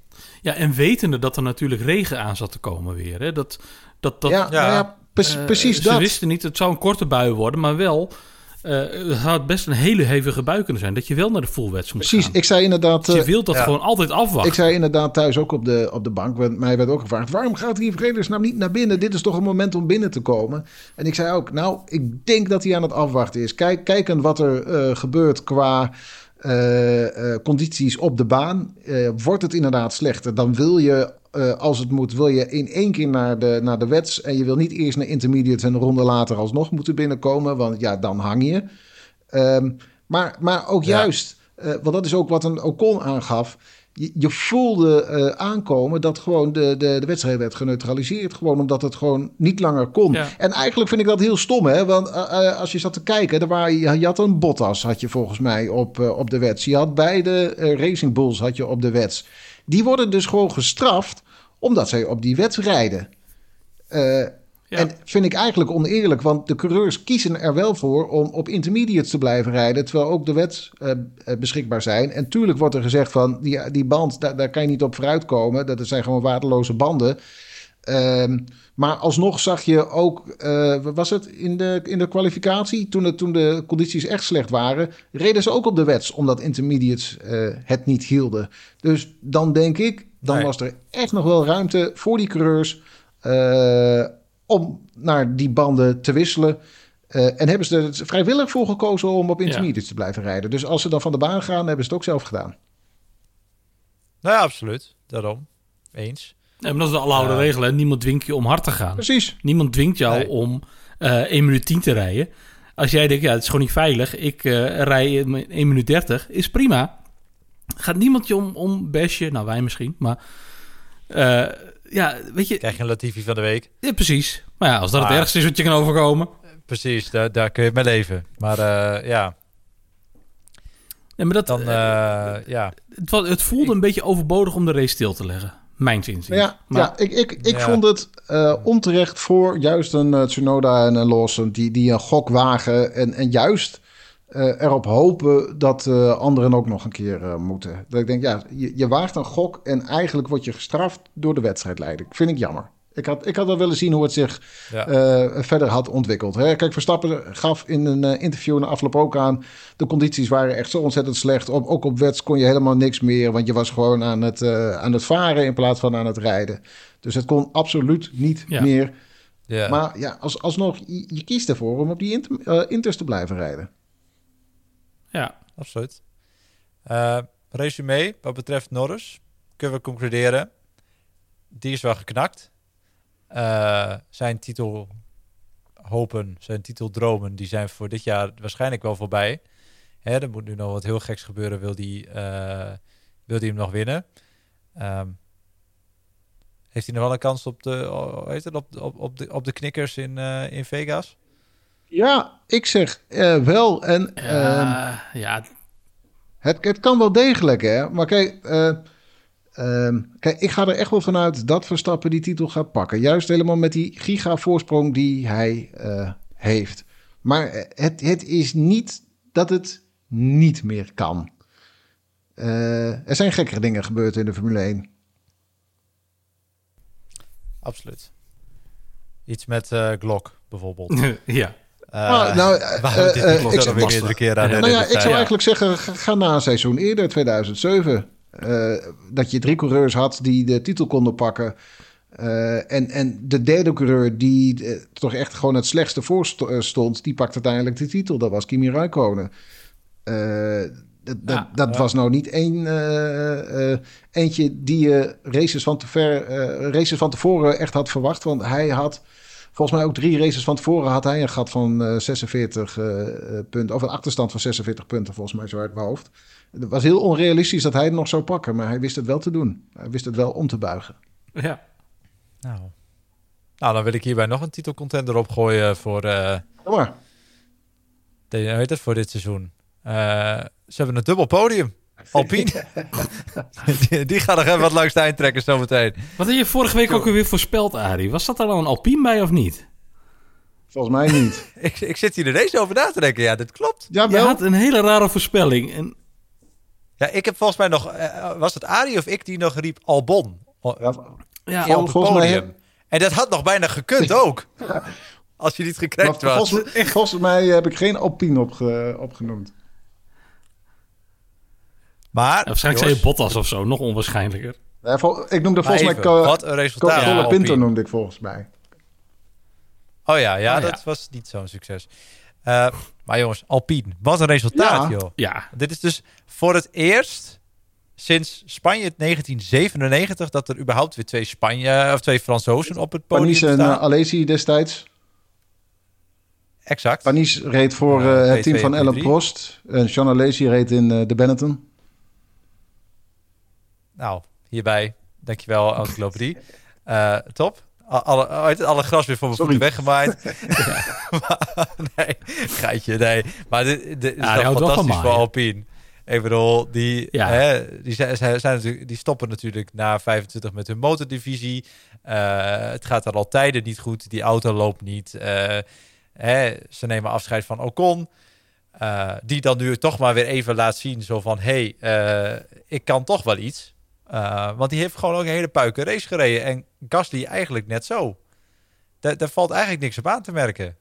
Ja, en wetende dat er natuurlijk regen aan zat te komen weer. Hè? Dat, dat, dat, ja, ja. ja pre- uh, precies ze dat. Ze wisten niet, het zou een korte bui worden, maar wel... Uh, het had best een hele hevige bui kunnen zijn. Dat je wel naar de fullwets moet Precies, gaan. ik zei inderdaad... Dus je wilt dat ja. gewoon altijd afwachten. Ik zei inderdaad thuis ook op de, op de bank. Want mij werd ook gevraagd, waarom gaat die vredesnaam niet naar binnen? Dit is toch een moment om binnen te komen? En ik zei ook, nou, ik denk dat hij aan het afwachten is. Kijk, kijkend wat er uh, gebeurt qua uh, uh, condities op de baan. Uh, wordt het inderdaad slechter. Dan wil je, uh, als het moet, wil je in één keer naar de, naar de wets. En je wil niet eerst naar intermediate en een ronde later alsnog moeten binnenkomen. Want ja, dan hang je. Um, maar, maar ook ja. juist, uh, want dat is ook wat een Ocon aangaf. Je, je voelde uh, aankomen dat gewoon de, de, de wedstrijd werd geneutraliseerd. Gewoon omdat het gewoon niet langer kon. Ja. En eigenlijk vind ik dat heel stom, hè? Want uh, uh, als je zat te kijken, er waren, je had een Bottas, had je volgens mij op, uh, op de wets. Je had beide uh, Racing Bulls had je op de wets. Die worden dus gewoon gestraft omdat zij op die wets rijden. Uh, Ja. En vind ik eigenlijk oneerlijk, want de coureurs kiezen er wel voor om op intermediates te blijven rijden, terwijl ook de wets uh, beschikbaar zijn. En tuurlijk wordt er gezegd van, die, die band, daar, daar kan je niet op vooruitkomen. Dat zijn gewoon waardeloze banden. Um, maar alsnog zag je ook, uh, was het in de, in de kwalificatie, toen, het, toen de condities echt slecht waren, reden ze ook op de wets, omdat intermediates uh, het niet hielden. Dus dan denk ik, dan nee. was er echt nog wel ruimte voor die coureurs uh, om naar die banden te wisselen. Uh, en hebben ze er vrijwillig voor gekozen om op intermediates ja. te blijven rijden. Dus als ze dan van de baan gaan, hebben ze het ook zelf gedaan. Nou ja, absoluut. Daarom. Eens. Ja, maar dat is de aloude uh, regel. Hè? Niemand dwingt je om hard te gaan. Precies. Niemand dwingt jou nee. om uh, één minuut tien te rijden. Als jij denkt, ja, het is gewoon niet veilig. Ik uh, rij één minuut dertig. Is prima. Gaat niemand je om, om bashen. Nou, wij misschien. Maar... Uh, Ja, weet je... Krijg je een Latifi van de week. Ja, precies. Maar ja, als dat ah, het ergste is wat je kan overkomen. Precies, daar, daar kun je mee leven. Maar uh, ja... ja, maar dat, Dan, uh, ja. Het, het voelde ik, een beetje overbodig om de race stil te leggen. Mijn zin. Ja, maar, ja, ik, ik, ik ja. vond het uh, onterecht voor juist een uh, Tsunoda en een Lawson... die, die een gok wagen en, en juist... Uh, erop hopen dat uh, anderen ook nog een keer uh, moeten. Dat ik denk, ja, je, je waagt een gok en eigenlijk word je gestraft door de wedstrijdleider. Vind ik jammer. Ik had, ik had wel willen zien hoe het zich ja. uh, verder had ontwikkeld. Hè? Kijk, Verstappen gaf in een uh, interview na afloop ook aan... de condities waren echt zo ontzettend slecht. Op, ook op wets kon je helemaal niks meer... want je was gewoon aan het, uh, aan het varen in plaats van aan het rijden. Dus het kon absoluut niet ja. meer. Ja. Maar ja, als, alsnog, je, je kiest ervoor om op die inter, uh, inters te blijven rijden. Ja, absoluut. Uh, resume, wat betreft Norris, kunnen we concluderen. Die is wel geknakt. Uh, zijn titelhopen, zijn titeldromen, die zijn voor dit jaar waarschijnlijk wel voorbij. Hè, er moet nu nog wat heel geks gebeuren, wil die, uh, wil die hem nog winnen. Um, heeft hij nog wel een kans op de, oh, heet het, op, op, op, de, op de knikkers in, uh, in Vegas? Ja, ik zeg uh, wel. En, uh, uh, ja. het, het kan wel degelijk, hè. Maar kijk, uh, uh, kijk, ik ga er echt wel vanuit dat Verstappen die titel gaat pakken. Juist helemaal met die giga-voorsprong die hij uh, heeft. Maar het, het is niet dat het niet meer kan. Uh, er zijn gekkere dingen gebeurd in de Formule één. Absoluut. Iets met uh, Glock, bijvoorbeeld. ja. Uh, oh, nou, uh, uh, uh, ik zou meerdere keer aan. Ja. Nou ja, ik zou ja. eigenlijk zeggen, ga, ga na een seizoen eerder, tweeduizend zeven. Uh, dat je drie coureurs had die de titel konden pakken. Uh, en, en de derde coureur die uh, toch echt gewoon het slechtste voor stond, die pakte uiteindelijk de titel. Dat was Kimi Räikkönen. Uh, dat ja, dat ja. was nou niet één, uh, uh, eentje die uh, races, van te ver, uh, races van tevoren echt had verwacht. Want hij had... Volgens mij ook drie races van tevoren had hij een gat van uh, zesenveertig uh, punten. Of een achterstand van zesenveertig punten, volgens mij zo uit mijn hoofd. Het was heel onrealistisch dat hij het nog zou pakken. Maar hij wist het wel te doen. Hij wist het wel om te buigen. Ja. Nou, nou dan wil ik hierbij nog een titelcontender opgooien voor... Uh, Kom maar. De, hoe heet het voor dit seizoen? Uh, ze hebben een dubbel podium. Alpine. die, die gaat nog even wat langs de eind trekken zometeen. Wat had je vorige week ook weer voorspeld, Arie? Was dat er dan een Alpine bij of niet? Volgens mij niet. ik, ik zit hier ineens over na te denken. Ja, dit klopt. Ja, je had een hele rare voorspelling. En Ja, ik heb volgens mij nog... Uh, was het Arie of ik die nog riep Albon? Ja, Ja, ja, op het podium. mij... En dat had nog bijna gekund ook. Ja. Als je niet gekrekt was. Volgens, volgens mij heb ik geen Alpine opge, opgenoemd. Maar... Ja, waarschijnlijk zei je Bottas of zo, nog onwaarschijnlijker. Ja, vol, ik noemde volgens even, mij... Co- wat een resultaat. Co- Ja, Pinto noemde ik volgens mij. Oh ja, ja, oh, dat ja. was niet zo'n succes. Uh, maar jongens, Alpine, wat een resultaat, ja. joh. Ja. Dit is dus voor het eerst sinds Spanje negentien zevenennegentig dat er überhaupt weer twee Spanje of twee Fransozen op het podium Panis staan. en uh, Alesi destijds. Exact. Panis reed voor uh, uh, het team van Alain Prost. En Jean Alesi reed in uh, de Benetton. Nou, hierbij, dankjewel, Encyclopedie. Uh, top. Alle, alle, alle gras weer voor mijn voeten weggemaaid. ja. maar, nee, geitje, nee. Maar dit, dit is ja, wel fantastisch voor Alpine. Ik bedoel, die, ja. hè, die, zijn, zijn natuurlijk, die stoppen natuurlijk na vijfentwintig met hun motordivisie. Uh, het gaat er al tijden niet goed. Die auto loopt niet. Uh, hè, ze nemen afscheid van Ocon. Uh, die dan nu toch maar weer even laat zien. Zo van, hé, hey, uh, ik kan toch wel iets. Uh, want die heeft gewoon ook een hele puike race gereden. En Gasly eigenlijk net zo. Daar, daar valt eigenlijk niks op aan te merken.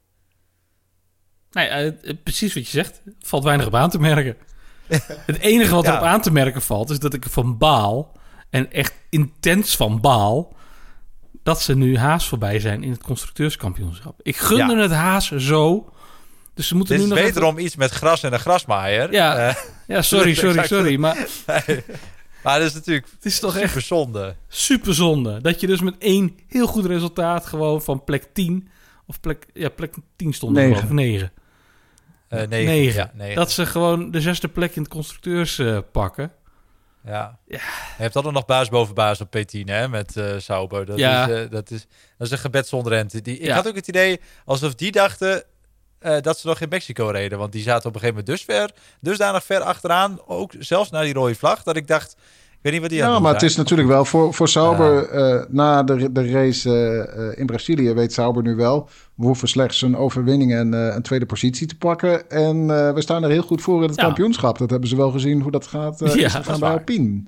Nee, uh, precies wat je zegt. Er valt weinig op aan te merken. Het enige wat ja. erop aan te merken valt... is dat ik van baal... en echt intens van baal... dat ze nu Haas voorbij zijn in het constructeurskampioenschap. Ik gunde ja. het Haas zo... Dus ze moeten Dit nu is nog wederom even... iets met gras en een grasmaaier. Ja, uh, ja sorry, sorry, sorry. Maar, nee. maar dat is natuurlijk het is toch super echt zonde. Super zonde. Dat je dus met één heel goed resultaat... gewoon van plek tien... of plek, ja, plek tien stond er gewoon, of negen... Uh, negen, negen. Ja, negen. Dat ze gewoon de zesde plek in het constructeurs uh, pakken. Ja. ja. Je hebt altijd nog baas boven baas op P tien, hè, met uh, Sauber. Dat, ja. is, uh, dat, is, dat is een gebed zonder rente. Die, ik ja. had ook het idee alsof die dachten uh, dat ze nog in Mexico reden. Want die zaten op een gegeven moment dus ver, dusdanig ver achteraan. Ook zelfs naar die rode vlag. Dat ik dacht, ik weet niet wat die ja, aan maar zijn. het is natuurlijk wel voor, voor Sauber. Uh, uh, na de, de race uh, in Brazilië weet Sauber nu wel... we hoeven slechts een overwinning en uh, een tweede positie te pakken. En uh, we staan er heel goed voor in het ja. kampioenschap. Dat hebben ze wel gezien hoe dat gaat uh, ja, gaan bij Alpine.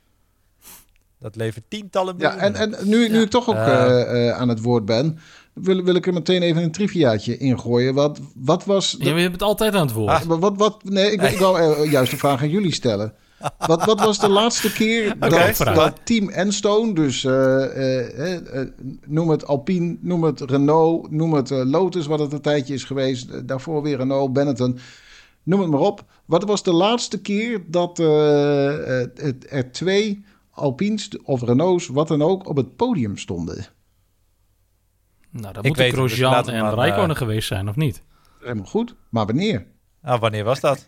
Dat levert tientallen miljoenen. Ja, en, en nu, ja. nu ik toch ook uh, uh, aan het woord ben... Wil, wil ik er meteen even een triviaatje ingooien. Wat, wat was... De... Ja, we hebben het altijd aan het woord. Ah, wat, wat, nee, ik, ik wou uh, juist een vraag aan jullie stellen. Wat, wat was de laatste keer okay, dat, dat Team Enstone, dus uh, uh, uh, noem het Alpine, noem het Renault, noem het uh, Lotus, wat het een tijdje is geweest, uh, daarvoor weer Renault, Benetton, noem het maar op. Wat was de laatste keer dat uh, uh, er twee Alpines of Renaults, wat dan ook, op het podium stonden? Nou, dat moet Grosjean dus en Räikkönen uh... geweest zijn, of niet? Helemaal goed, maar wanneer? Nou, wanneer was dat?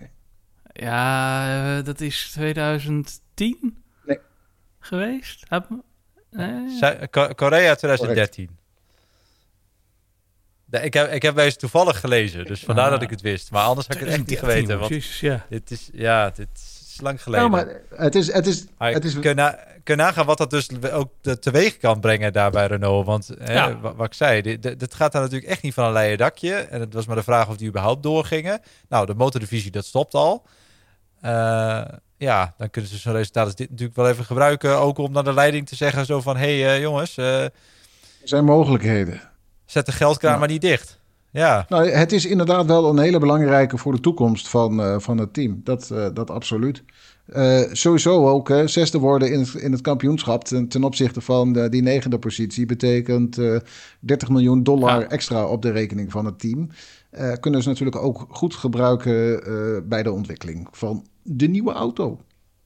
Ja, uh, dat is twintig tien nee. geweest. Nee. Korea twintig dertien. Nee, ik, heb, ik heb deze toevallig gelezen, dus vandaar ah. dat ik het wist. Maar anders had ik het echt niet geweten. Want Jezus, ja. dit is, ja, dit is lang geleden. Nou, maar het is... Het is, het is... Kun, na, kun nagaan wat dat dus ook teweeg kan brengen daar bij Renault. Want ja. hè, wat, wat ik zei, dit, dit gaat daar natuurlijk echt niet van een leien dakje. En het was maar de vraag of die überhaupt doorgingen. Nou, de motordivisie, dat stopt al. Uh, ja, dan kunnen ze zo'n resultaat als dit natuurlijk wel even gebruiken. Ook om naar de leiding te zeggen zo van... hé hey, uh, jongens... Uh, er zijn mogelijkheden. Zet de geldkraan nou. maar niet dicht. Ja. Nou, het is inderdaad wel een hele belangrijke voor de toekomst van, uh, van het team. Dat, uh, dat absoluut. Uh, sowieso ook, hè, zesde worden in het, in het kampioenschap... ten, ten opzichte van de, die negende positie... betekent uh, dertig miljoen dollar ja. extra op de rekening van het team... Uh, kunnen ze natuurlijk ook goed gebruiken uh, bij de ontwikkeling van de nieuwe auto.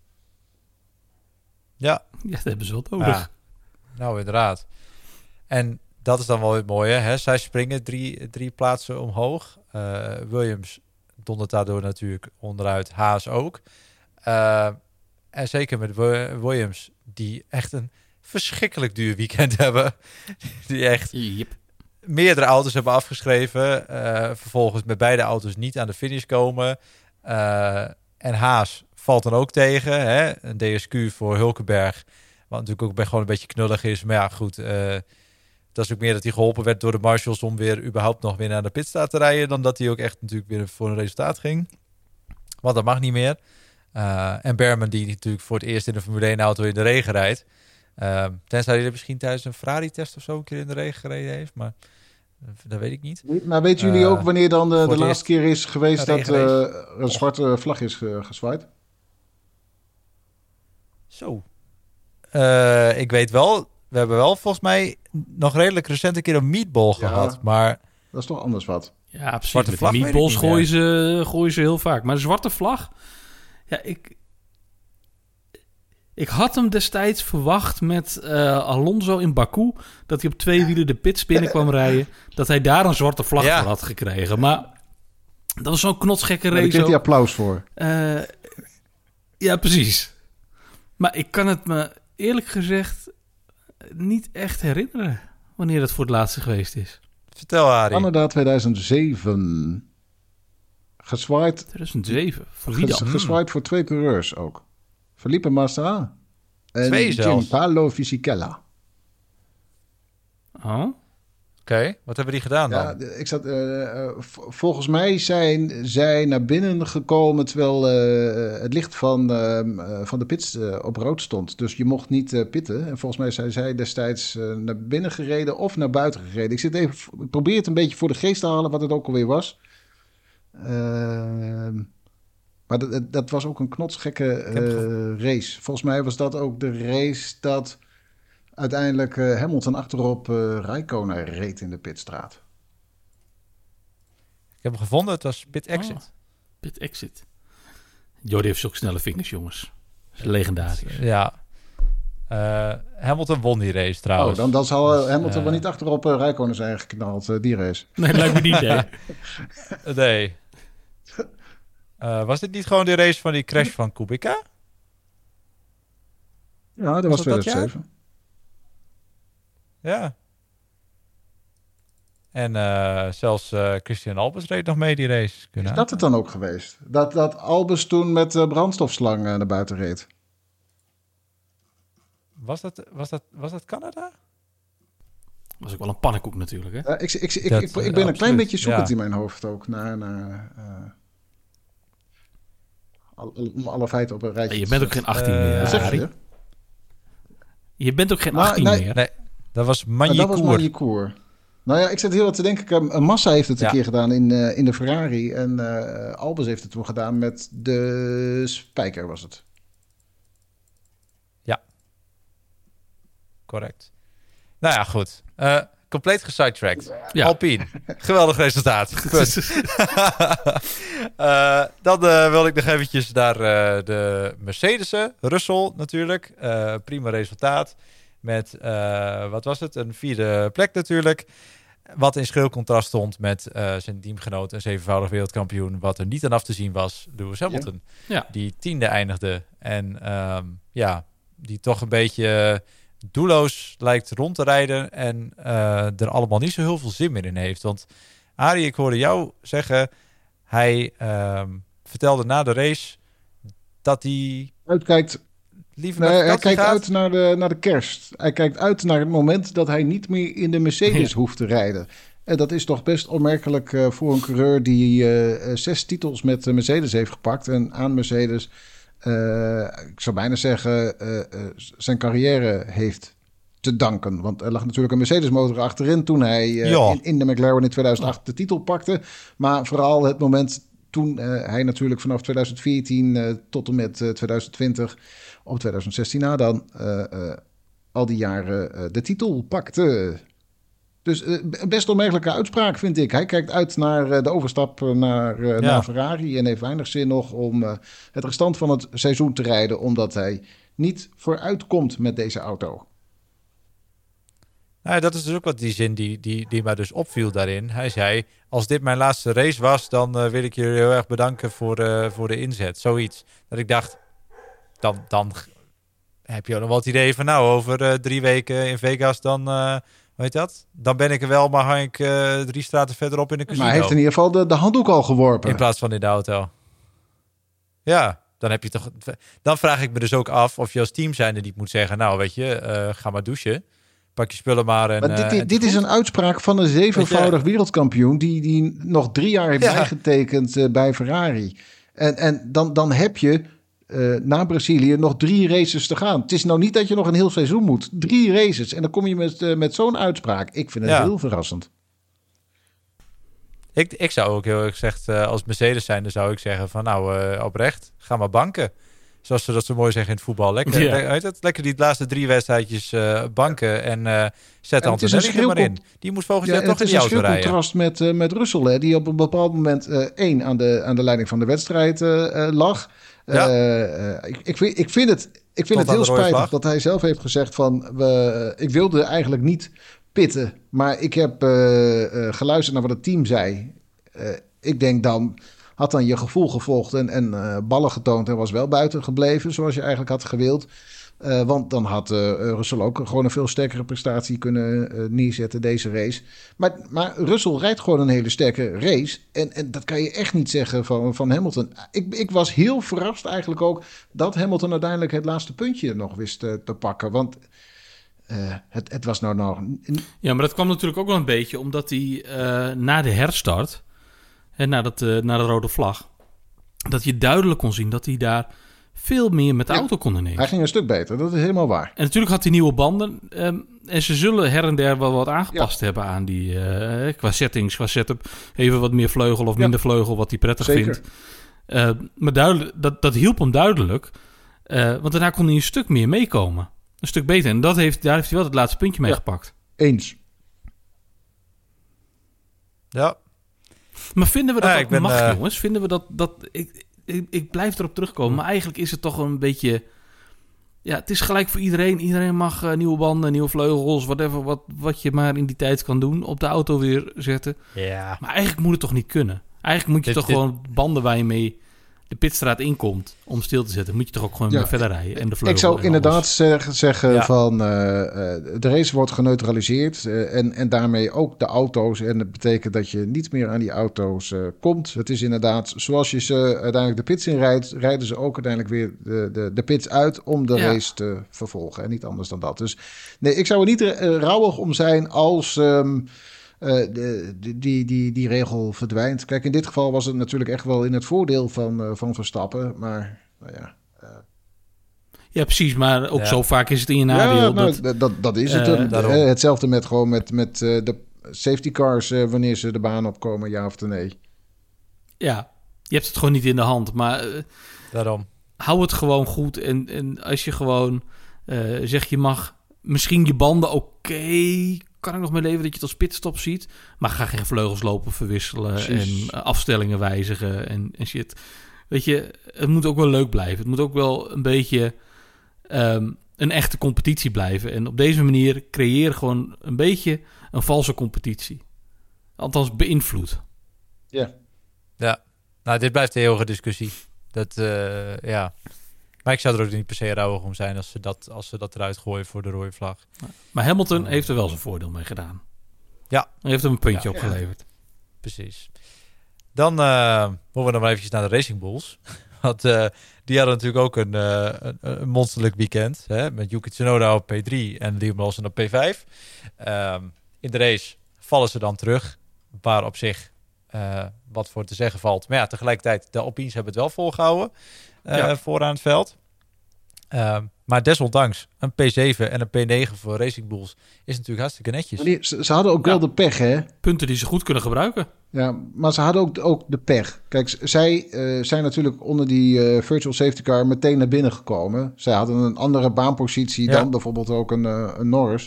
Ja. Ja, dat hebben ze wel nodig. Ja. Nou, inderdaad. En dat is dan wel het mooie. Hè? Zij springen drie, drie plaatsen omhoog. Uh, Williams dondert daardoor natuurlijk onderuit. Haas ook. Uh, en zeker met Williams, die echt een verschrikkelijk duur weekend hebben. Die echt... Yep. meerdere auto's hebben afgeschreven. Uh, vervolgens met beide auto's niet aan de finish komen. Uh, en Haas valt dan ook tegen. Hè? Een D S Q voor Hulkenberg. Wat natuurlijk ook bij gewoon een beetje knullig is. Maar ja, goed. Uh, dat is ook meer dat hij geholpen werd door de marshals... om weer überhaupt nog weer naar de pitstraat te rijden... dan dat hij ook echt natuurlijk weer voor een resultaat ging. Want dat mag niet meer. Uh, en Berman die natuurlijk voor het eerst in de Formule één auto in de regen rijdt. Uh, tenzij hij er misschien tijdens een Ferrari-test of zo een keer in de regen gereden heeft. Maar dat weet ik niet. Maar weten jullie uh, ook wanneer dan de, de laatste keer is geweest dat uh, een zwarte vlag is uh, gezwaaid? Zo. Uh, ik weet wel, we hebben wel volgens mij nog redelijk recent een keer een meatball ja, gehad. Maar dat is toch anders wat? Ja, precies. Zwarte vlag, meatballs gooien ze, gooien ze heel vaak. Maar de zwarte vlag... Ja, ik... Ik had hem destijds verwacht met uh, Alonso in Baku... dat hij op twee wielen de pits binnen kwam rijden... dat hij daar een zwarte vlag ja. voor had gekregen. Maar dat was zo'n knotsgekke race. Daar kreeg hij applaus voor. Uh, ja, precies. Maar ik kan het me eerlijk gezegd niet echt herinneren... wanneer dat voor het laatste geweest is. Vertel, Arie. Canada tweeduizend zeven. Gezwaaid. tweeduizend zeven? Voor wie dan? Gezwaaid voor twee coureurs ook. Felipe Massa en twee zelfs. Gianpaolo Fisichella. Oh. Oké, okay. Wat hebben die gedaan dan? Ja, ik zat, uh, volgens mij zijn zij naar binnen gekomen terwijl uh, het licht van, uh, van de pits uh, op rood stond. Dus je mocht niet uh, pitten. En volgens mij zijn zij destijds uh, naar binnen gereden of naar buiten gereden. Ik, zit even, ik probeer het een beetje voor de geest te halen wat het ook alweer was. Uh, maar dat, dat was ook een knotsgekke uh, race. Volgens mij was dat ook de race dat uiteindelijk uh, Hamilton achterop uh, Räikkönen reed in de pitstraat. Ik heb hem gevonden, het was Pit Exit. Oh, Pit Exit. Jordi heeft zulke snelle vingers, jongens. Dat is legendarisch. Ja. Uh, Hamilton won die race trouwens. Oh, dan, dan zal uh, Hamilton uh, wel niet achterop uh, Räikkönen zijn geknald, uh, die race. Nee, dat lijkt me niet, nee. nee. Uh, was dit niet gewoon de race van die crash van Kubica? Ja, dat was, was tweeduizend zeven. Ja. En uh, zelfs uh, Christian Albers reed nog mee die race. Kunnen Is dat het dan ook geweest? Dat, dat Albers toen met de brandstofslang uh, naar buiten reed? Was dat, was dat, was dat Canada? Was ook wel een pannenkoek natuurlijk, hè? Uh, ik, ik, ik, dat, ik, ik ben uh, een klein beetje zoekend ja. in mijn hoofd ook naar... naar uh, om alle feiten op een rijtje. Je bent ook geen achttien uh, meer. Wat zeg je? Je bent ook geen achttien nou, nee, meer. Nee, dat was Magny-Cours. Dat was Magny-Cours. Nou ja, ik zit heel wat te denken. Massa heeft het ja. een keer gedaan in, uh, in de Ferrari. En uh, Albers heeft het toen gedaan met de Spijker, was het. Ja. Correct. Nou ja, goed. Uh, compleet gesidetracked. Ja. Alpine. Geweldig resultaat. uh, dan uh, wil ik nog eventjes naar uh, de Mercedes'en. Russell natuurlijk. Uh, prima resultaat. Met, uh, wat was het? Een vierde plek natuurlijk. Wat in schril contrast stond met uh, zijn teamgenoot en zevenvoudig wereldkampioen. Wat er niet aan af te zien was, Lewis Hamilton. Ja. Ja. Die tiende eindigde. En um, ja, die toch een beetje doelloos lijkt rond te rijden. En uh, er allemaal niet zo heel veel zin meer in heeft. Want Arie, ik hoorde jou zeggen, hij um, vertelde na de race dat hij uitkijkt. Liever nee, hij kijkt gaat. uit naar de, naar de kerst. Hij kijkt uit naar het moment dat hij niet meer in de Mercedes ja. hoeft te rijden. En dat is toch best opmerkelijk uh, voor een coureur die uh, zes titels met de Mercedes heeft gepakt. En aan Mercedes, uh, ik zou bijna zeggen, uh, uh, zijn carrière heeft te danken. Want er lag natuurlijk een Mercedes motor achterin toen hij uh, ja. in, in de McLaren in tweeduizend acht de titel pakte. Maar vooral het moment toen uh, hij natuurlijk vanaf tweeduizend veertien uh, tot en met uh, tweeduizend twintig... op tweeduizend zestien na dan uh, uh, al die jaren uh, de titel pakte. Dus uh, best onmerkelijke uitspraak, vind ik. Hij kijkt uit naar uh, de overstap naar, uh, ja. naar Ferrari en heeft weinig zin nog om uh, het restant van het seizoen te rijden, omdat hij niet vooruit komt met deze auto. Nou, dat is dus ook wat die zin die, die, die mij dus opviel daarin. Hij zei, als dit mijn laatste race was, dan uh, wil ik jullie heel erg bedanken voor, uh, voor de inzet. Zoiets. Dat ik dacht, dan, dan heb je ook nog wel het idee van, nou, over uh, drie weken in Vegas, dan, uh, weet je dat? Dan ben ik er wel, maar hang ik uh, drie straten verderop in de casino. Maar hij heeft in ieder geval de, de handdoek al geworpen. In plaats van in de auto. Ja, dan heb je toch... Dan vraag ik me dus ook af of je als team zijnde niet moet zeggen, nou, weet je, uh, ga maar douchen. Pak je spullen maar. En, maar dit, dit, uh, dit is een uitspraak van een zevenvoudig wereldkampioen die, die nog drie jaar heeft ja. bijgetekend uh, bij Ferrari. En, en dan, dan heb je uh, na Brazilië nog drie races te gaan. Het is nou niet dat je nog een heel seizoen moet. Drie races. En dan kom je met, uh, met zo'n uitspraak. Ik vind het ja. heel verrassend. Ik, ik zou ook heel erg gezegd, uh, als Mercedes zijn, dan zou ik zeggen van nou, uh, oprecht, ga maar banken. Zoals ze dat zo mooi zeggen in het voetbal. Lekker, ja. le- weet het? Lekker die laatste drie wedstrijdjes uh, banken en uh, zet Antonelli er maar in. Die moet volgens mij ja, toch in die auto rijden. Het is een contrast met, uh, met Russell, hè, die op een bepaald moment uh, één aan de, aan de leiding van de wedstrijd uh, uh, lag. Ja. Uh, uh, ik, ik, vind, ik vind het, ik vind het heel spijtig vlag. Dat hij zelf heeft gezegd van, we, ik wilde eigenlijk niet pitten, maar ik heb uh, uh, geluisterd naar wat het team zei. Uh, ik denk dan, had dan je gevoel gevolgd en, en uh, ballen getoond en was wel buiten gebleven, zoals je eigenlijk had gewild. Uh, want dan had uh, Russell ook gewoon een veel sterkere prestatie kunnen uh, neerzetten deze race. Maar, maar Russell rijdt gewoon een hele sterke race. En, en dat kan je echt niet zeggen van, van Hamilton. Ik, ik was heel verrast eigenlijk ook dat Hamilton uiteindelijk het laatste puntje nog wist uh, te pakken. Want uh, het, het was nou nog... Ja, maar dat kwam natuurlijk ook wel een beetje omdat hij uh, na de herstart, en na, dat, uh, na de rode vlag, dat je duidelijk kon zien dat hij daar veel meer met de ja, auto kon nemen. Hij ging een stuk beter, dat is helemaal waar. En natuurlijk had hij nieuwe banden. Um, en ze zullen her en der wel wat aangepast ja. hebben aan die... Uh, qua settings, qua setup. Even wat meer vleugel of ja. minder vleugel, wat hij prettig Zeker. vindt. Uh, maar duidelijk, dat, dat hielp hem duidelijk. Uh, want daarna kon hij een stuk meer meekomen. Een stuk beter. En dat heeft, daar heeft hij wel het laatste puntje mee ja. gepakt. Eens. Ja. Maar vinden we dat ja, dat ben, mag, uh... jongens? Vinden we dat... dat ik, ik, ik blijf erop terugkomen. Maar eigenlijk is het toch een beetje... Ja, het is gelijk voor iedereen. Iedereen mag uh, nieuwe banden, nieuwe vleugels, whatever, wat, wat je maar in die tijd kan doen. Op de auto weer zetten. Ja. Maar eigenlijk moet het toch niet kunnen? Eigenlijk moet je dit, toch dit... gewoon banden waar je mee de pitstraat inkomt om stil te zetten. Moet je toch ook gewoon ja. weer verder rijden. En de vleugel Ik zou inderdaad alles. zeggen, zeggen ja. van uh, de race wordt geneutraliseerd. Uh, en, en daarmee ook de auto's. En dat betekent dat je niet meer aan die auto's uh, komt. Het is inderdaad, zoals je ze uiteindelijk de pits in rijdt, rijden ze ook uiteindelijk weer de, de, de pits uit om de ja. race te vervolgen. En niet anders dan dat. Dus nee, ik zou er niet uh, rouwig om zijn als... Um, Uh, de, die, die, die, die regel verdwijnt. Kijk, in dit geval was het natuurlijk echt wel in het voordeel van, uh, van Verstappen. Maar, nou ja... Uh... Ja, precies. Maar ook ja. zo vaak is het in je nadeel. Ja, nou, dat, dat, dat, dat is het. Uh, uh, hetzelfde met gewoon met, met uh, de safety cars... Uh, wanneer ze de baan opkomen, ja of nee. Ja, je hebt het gewoon niet in de hand. Maar uh, daarom. Hou het gewoon goed. En, en als je gewoon uh, zegt, je mag misschien je banden oké... Okay, kan ik nog mee leven dat je het als pitstop ziet. Maar ga geen vleugels lopen verwisselen Precies. en uh, afstellingen wijzigen en, en shit. Weet je, het moet ook wel leuk blijven. Het moet ook wel een beetje um, een echte competitie blijven. En op deze manier creëer gewoon een beetje een valse competitie. Althans, beïnvloed. Ja. Ja. Nou, dit blijft een eeuwige discussie. Dat, uh, ja... Maar ik zou er ook niet per se rouwig om zijn als ze dat, als ze dat eruit gooien voor de rode vlag. Maar Hamilton uh, heeft er wel zijn voordeel mee gedaan. Ja. Hij heeft hem een puntje ja, opgeleverd. Ja. Precies. Dan uh, moeten we dan maar eventjes naar de Racing Bulls. Want uh, die hadden natuurlijk ook een, uh, een, een monsterlijk weekend. Hè, met Yuki Tsunoda op P drie en Liam Lawson op P vijf. Um, in de race vallen ze dan terug. Waar op zich uh, wat voor te zeggen valt. Maar ja, tegelijkertijd, de Alpines hebben het wel volgehouden. Uh, ja. Vooraan het veld. Uh, maar desondanks, een P zeven en een P negen voor Racing Bulls is natuurlijk hartstikke netjes. Die, ze, ze hadden ook ja. wel de pech, hè? Punten die ze goed kunnen gebruiken. Ja, maar ze hadden ook, ook de pech. Kijk, zij uh, zijn natuurlijk onder die uh, virtual safety car meteen naar binnen gekomen. Zij hadden een andere baanpositie ja. dan bijvoorbeeld ook een, uh, een Norris.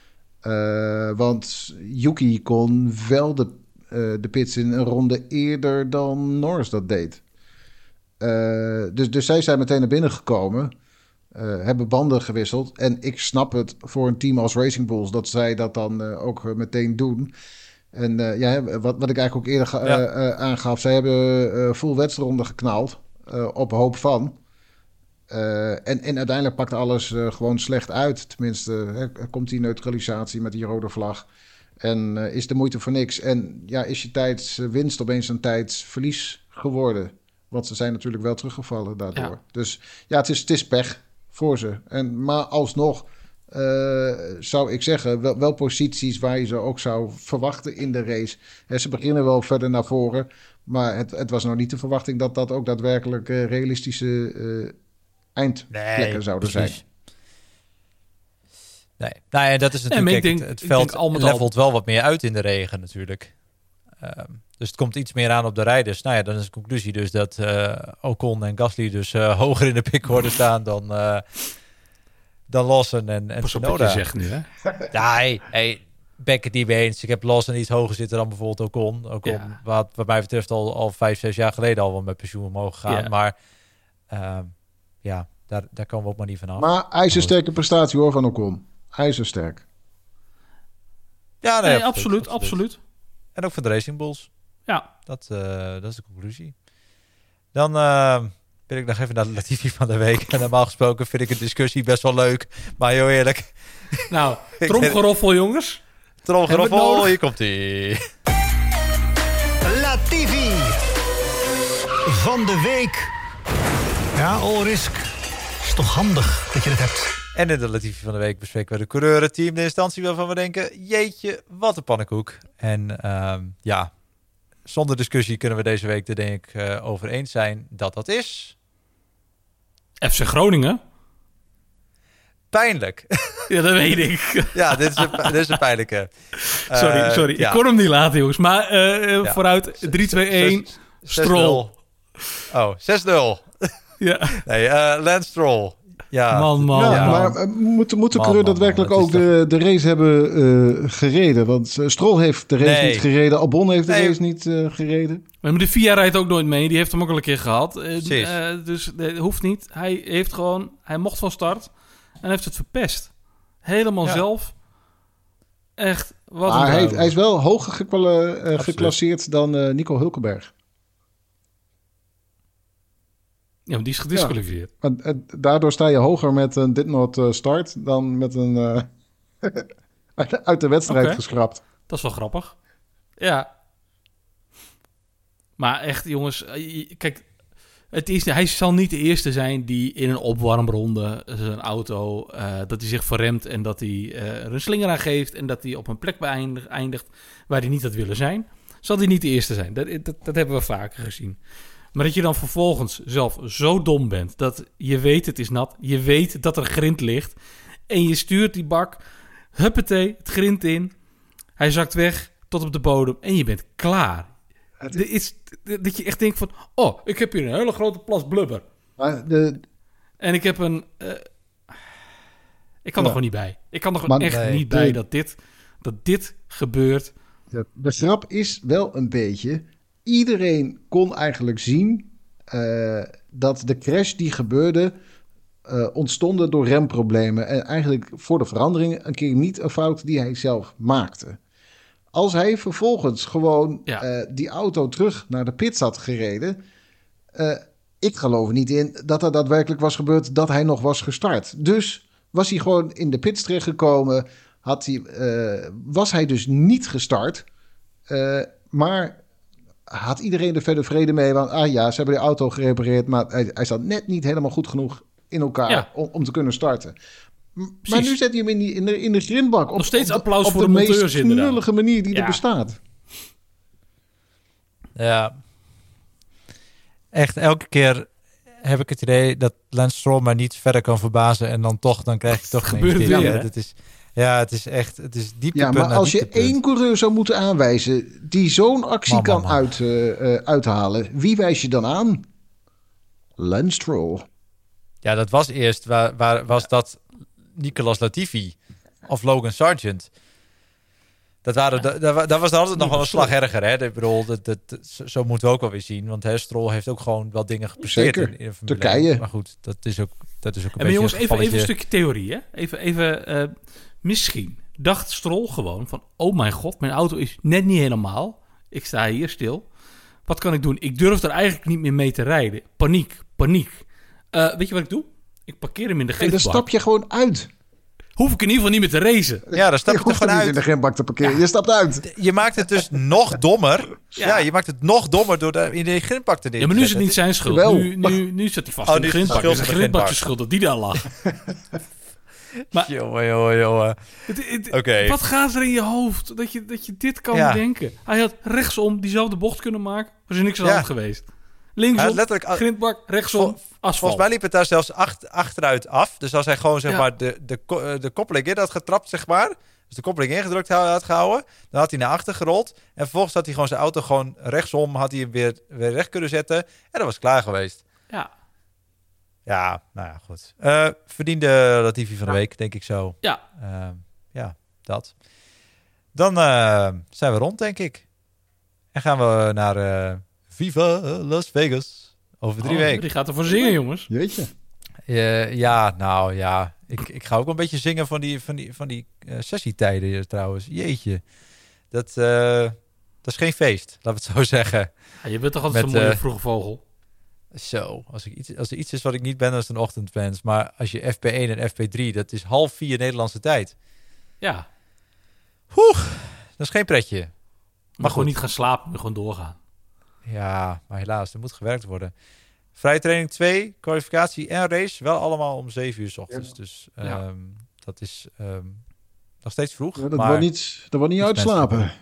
Uh, want Yuki kon wel de, uh, de pits in een ronde eerder dan Norris dat deed. Uh, dus, dus zij zijn meteen naar binnen gekomen. Uh, hebben banden gewisseld. En ik snap het voor een team als Racing Bulls dat zij dat dan uh, ook uh, meteen doen. En uh, ja, wat, wat ik eigenlijk ook eerder uh, ja. uh, aangaf. Zij hebben uh, full wedstrijden geknald. Uh, op hoop van. Uh, en, en uiteindelijk pakt alles uh, gewoon slecht uit. Tenminste, uh, komt die neutralisatie met die rode vlag. En uh, is de moeite voor niks. En ja, is je tijdswinst opeens een tijdsverlies geworden. Want ze zijn natuurlijk wel teruggevallen daardoor. Ja. Dus ja, het is, het is pech voor ze. En, maar alsnog uh, zou ik zeggen, wel, wel posities waar je ze ook zou verwachten in de race. En ze beginnen wel verder naar voren. Maar het, het was nou niet de verwachting dat dat ook daadwerkelijk uh, realistische uh, eindplekken nee, zouden precies. zijn. Nee, nou ja, dat is natuurlijk... Nee, kijk, denk, het, het veld al levelt al... wel wat meer uit in de regen natuurlijk. Um, dus het komt iets meer aan op de rijders. Nou ja, dan is de conclusie dus dat uh, Ocon en Gasly dus uh, hoger in de pickorde staan dan, uh, dan Lawson en, en Pas op wat Tsunoda. je zegt nu, hè? Ja, hey, hey, ben ik het niet mee eens. Ik heb Lawson iets hoger zitten dan bijvoorbeeld Ocon. Ocon, ja. wat, wat mij betreft al, al vijf, zes jaar geleden al wel met pensioen mogen gaan. Ja. Maar uh, ja, daar, daar komen we ook maar niet vanaf. Maar ijzersterke prestatie hoor van Ocon. IJzersterk. Ja, nee, nee absoluut, absoluut, absoluut, absoluut. En ook van de Racing Bulls. Ja. Dat, uh, dat is de conclusie. Dan uh, ben ik nog even naar de Latifi van de week. En normaal gesproken vind ik een discussie best wel leuk. Maar heel eerlijk. Nou, tromgeroffel jongens. Tromgeroffel, hier komt ie. Latifi van de week. Ja, all risk. Is toch handig dat je dat hebt. En in de Latifi van de week bespreken we de coureur, team, de instantie waarvan we denken, jeetje, wat een pannenkoek. En uh, ja, zonder discussie kunnen we deze week er denk ik uh, over eens zijn dat dat is... F C Groningen? Pijnlijk. Ja, dat weet ik. Ja, dit is een, dit is een pijnlijke. Uh, sorry, sorry. Ja. Ik kon hem niet laten, jongens. Maar uh, ja. vooruit, drie, twee, één, Stroll. Oh, zes nul. Ja. Nee, uh, Lance Stroll. Ja, man, man. Ja, ja. Maar uh, moet, moet de coureur daadwerkelijk ook de, de race hebben uh, gereden? Want uh, Stroll heeft de race nee. niet gereden. Albon heeft de nee. race niet uh, gereden. Maar de V I A rijdt ook nooit mee. Die heeft hem ook al een keer gehad. Uh, uh, dus dat uh, hoeft niet. Hij heeft gewoon... Hij mocht van start. En heeft het verpest. Helemaal ja. zelf. Echt. Wat maar hij, hij is wel hoger gekwale, uh, geclasseerd dan uh, Nico Hulkenberg. Ja, maar die is gedisqualificeerd. Ja, en, en daardoor sta je hoger met een did not uh, start dan met een uh, uit de wedstrijd okay. geschrapt. Dat is wel grappig. Ja. Maar echt, jongens, kijk, het is, hij zal niet de eerste zijn die in een opwarmronde zijn auto, uh, dat hij zich verremt en dat hij uh, er een slinger aan geeft en dat hij op een plek beëindigt waar hij niet had willen zijn. Zal hij niet de eerste zijn. Dat, dat, dat hebben we vaker gezien. Maar dat je dan vervolgens zelf zo dom bent dat je weet het is nat, je weet dat er grind ligt en je stuurt die bak, huppatee, het grind in, hij zakt weg tot op de bodem en je bent klaar. Het is, dat je echt denkt van, oh, ik heb hier een hele grote plas blubber. Maar de... En ik heb een... Uh, ik kan ja. er gewoon niet bij. Ik kan er gewoon maar, echt nee, niet bij de... dat, dit, dat dit gebeurt. De, de grap is wel een beetje... Iedereen kon eigenlijk zien uh, dat de crash die gebeurde uh, ontstonden door remproblemen. En eigenlijk voor de verandering een keer niet een fout die hij zelf maakte. Als hij vervolgens gewoon ja. uh, die auto terug naar de pits had gereden... Uh, ik geloof er niet in dat er daadwerkelijk was gebeurd dat hij nog was gestart. Dus was hij gewoon in de pits terechtgekomen, had hij, uh, was hij dus niet gestart. Uh, maar had iedereen er verder vrede mee? Want ah ja, ze hebben de auto gerepareerd, maar hij, hij zat net niet helemaal goed genoeg in elkaar ja. om, om te kunnen starten. Precies. Maar nu zet hij hem in, die, in, de, in de grindbak. Op, Nog steeds applaus op, voor op de, de, de monteurs meest knullige manier die ja. er bestaat. Ja. Echt, elke keer heb ik het idee dat Lance Stroll maar niet verder kan verbazen. En dan toch, dan krijg je toch geen gebeurt weer. Ja, het is, ja, het is echt, het is dieptepunt. Ja, maar als je één coureur zou moeten aanwijzen die zo'n actie man, kan man, man. Uit, uh, uh, uithalen, wie wijs je dan aan? Lance Stroll. Ja, dat was eerst, waar, waar was dat Nicolas Latifi of Logan Sargent? Dat waren, ja. daar, daar was dan altijd nog wel een slag erger. Hè? Ik bedoel, dat, dat, dat, zo moeten we ook wel weer zien. Want hè, Stroll heeft ook gewoon wel dingen gepresteerd. Zeker, in, in Turkije. Maar goed, dat is ook, dat is ook een en beetje... jongens, een even, even een stukje theorie. Hè? Even, even uh, misschien dacht Stroll gewoon van... Oh mijn god, mijn auto is net niet helemaal. Ik sta hier stil. Wat kan ik doen? Ik durf er eigenlijk niet meer mee te rijden. Paniek, paniek. Uh, weet je wat ik doe? Ik parkeer hem in de grindbak. En dan stap je gewoon uit. Hoef ik in ieder geval niet meer te racen. Ja, dan stap je, je toch gewoon uit. in de grindbak te parkeren. Ja. Je stapt uit. Je maakt het dus nog dommer. Ja. ja, je maakt het nog dommer door de, in de grindbak te nemen. Ja, maar nu is het niet zijn schuld. Nu, nu, nu zit hij vast oh, in de grindbak. Het is de grindbak de schuld dat die daar lag. Maar, jongen, jongen, jongen. Oké. Okay. Wat gaat er in je hoofd dat je, dat je dit kan ja. denken? Hij had rechtsom diezelfde bocht kunnen maken. Was er niks aan de hand geweest. Linksom, Ja, letterlijk, uh, grindbak, rechtsom, vol- asfalt. Volgens mij liep het daar zelfs acht, achteruit af. Dus als hij gewoon zeg Ja. maar de, de, ko- eh, de koppeling in had getrapt, zeg maar. Dus de koppeling ingedrukt had had gehouden. Dan had hij naar achter gerold. En vervolgens had hij gewoon zijn auto gewoon rechtsom. Had hij hem weer, weer recht kunnen zetten. En dat was klaar geweest. Ja, Ja, nou ja, goed. Eh, verdiende Latifi van de Ja. week, denk ik zo. ja. Uh, ja, dat. Dan uh, zijn we rond, denk ik. En gaan we naar uh, Viva Las Vegas. Over drie Oh, weken. Die gaat ervoor zingen, jongens. Jeetje. Uh, ja, nou ja. Ik, ik ga ook wel een beetje zingen van die, van die, van die uh, sessietijden hier, trouwens. Jeetje. Dat, uh, dat is geen feest, laten we het zo zeggen. Ja, je bent toch altijd Met, zo'n mooie uh, vroege vogel. Zo, als, ik iets, als er iets is wat ik niet ben, dan is het een ochtendmens. Maar als je F P één en F P drie, dat is half vier Nederlandse tijd. Ja, Oeh, dat is geen pretje. maar Maar gewoon goed. niet gaan slapen, maar gewoon doorgaan. Ja, maar helaas, er moet gewerkt worden. Vrije training twee, kwalificatie en race. Wel allemaal om zeven uur 's ochtends. Ja. Dus Ja. um, dat is um, nog steeds vroeg. Ja, dat maar wordt niet, dat wordt niet iets uitslapen. mensen.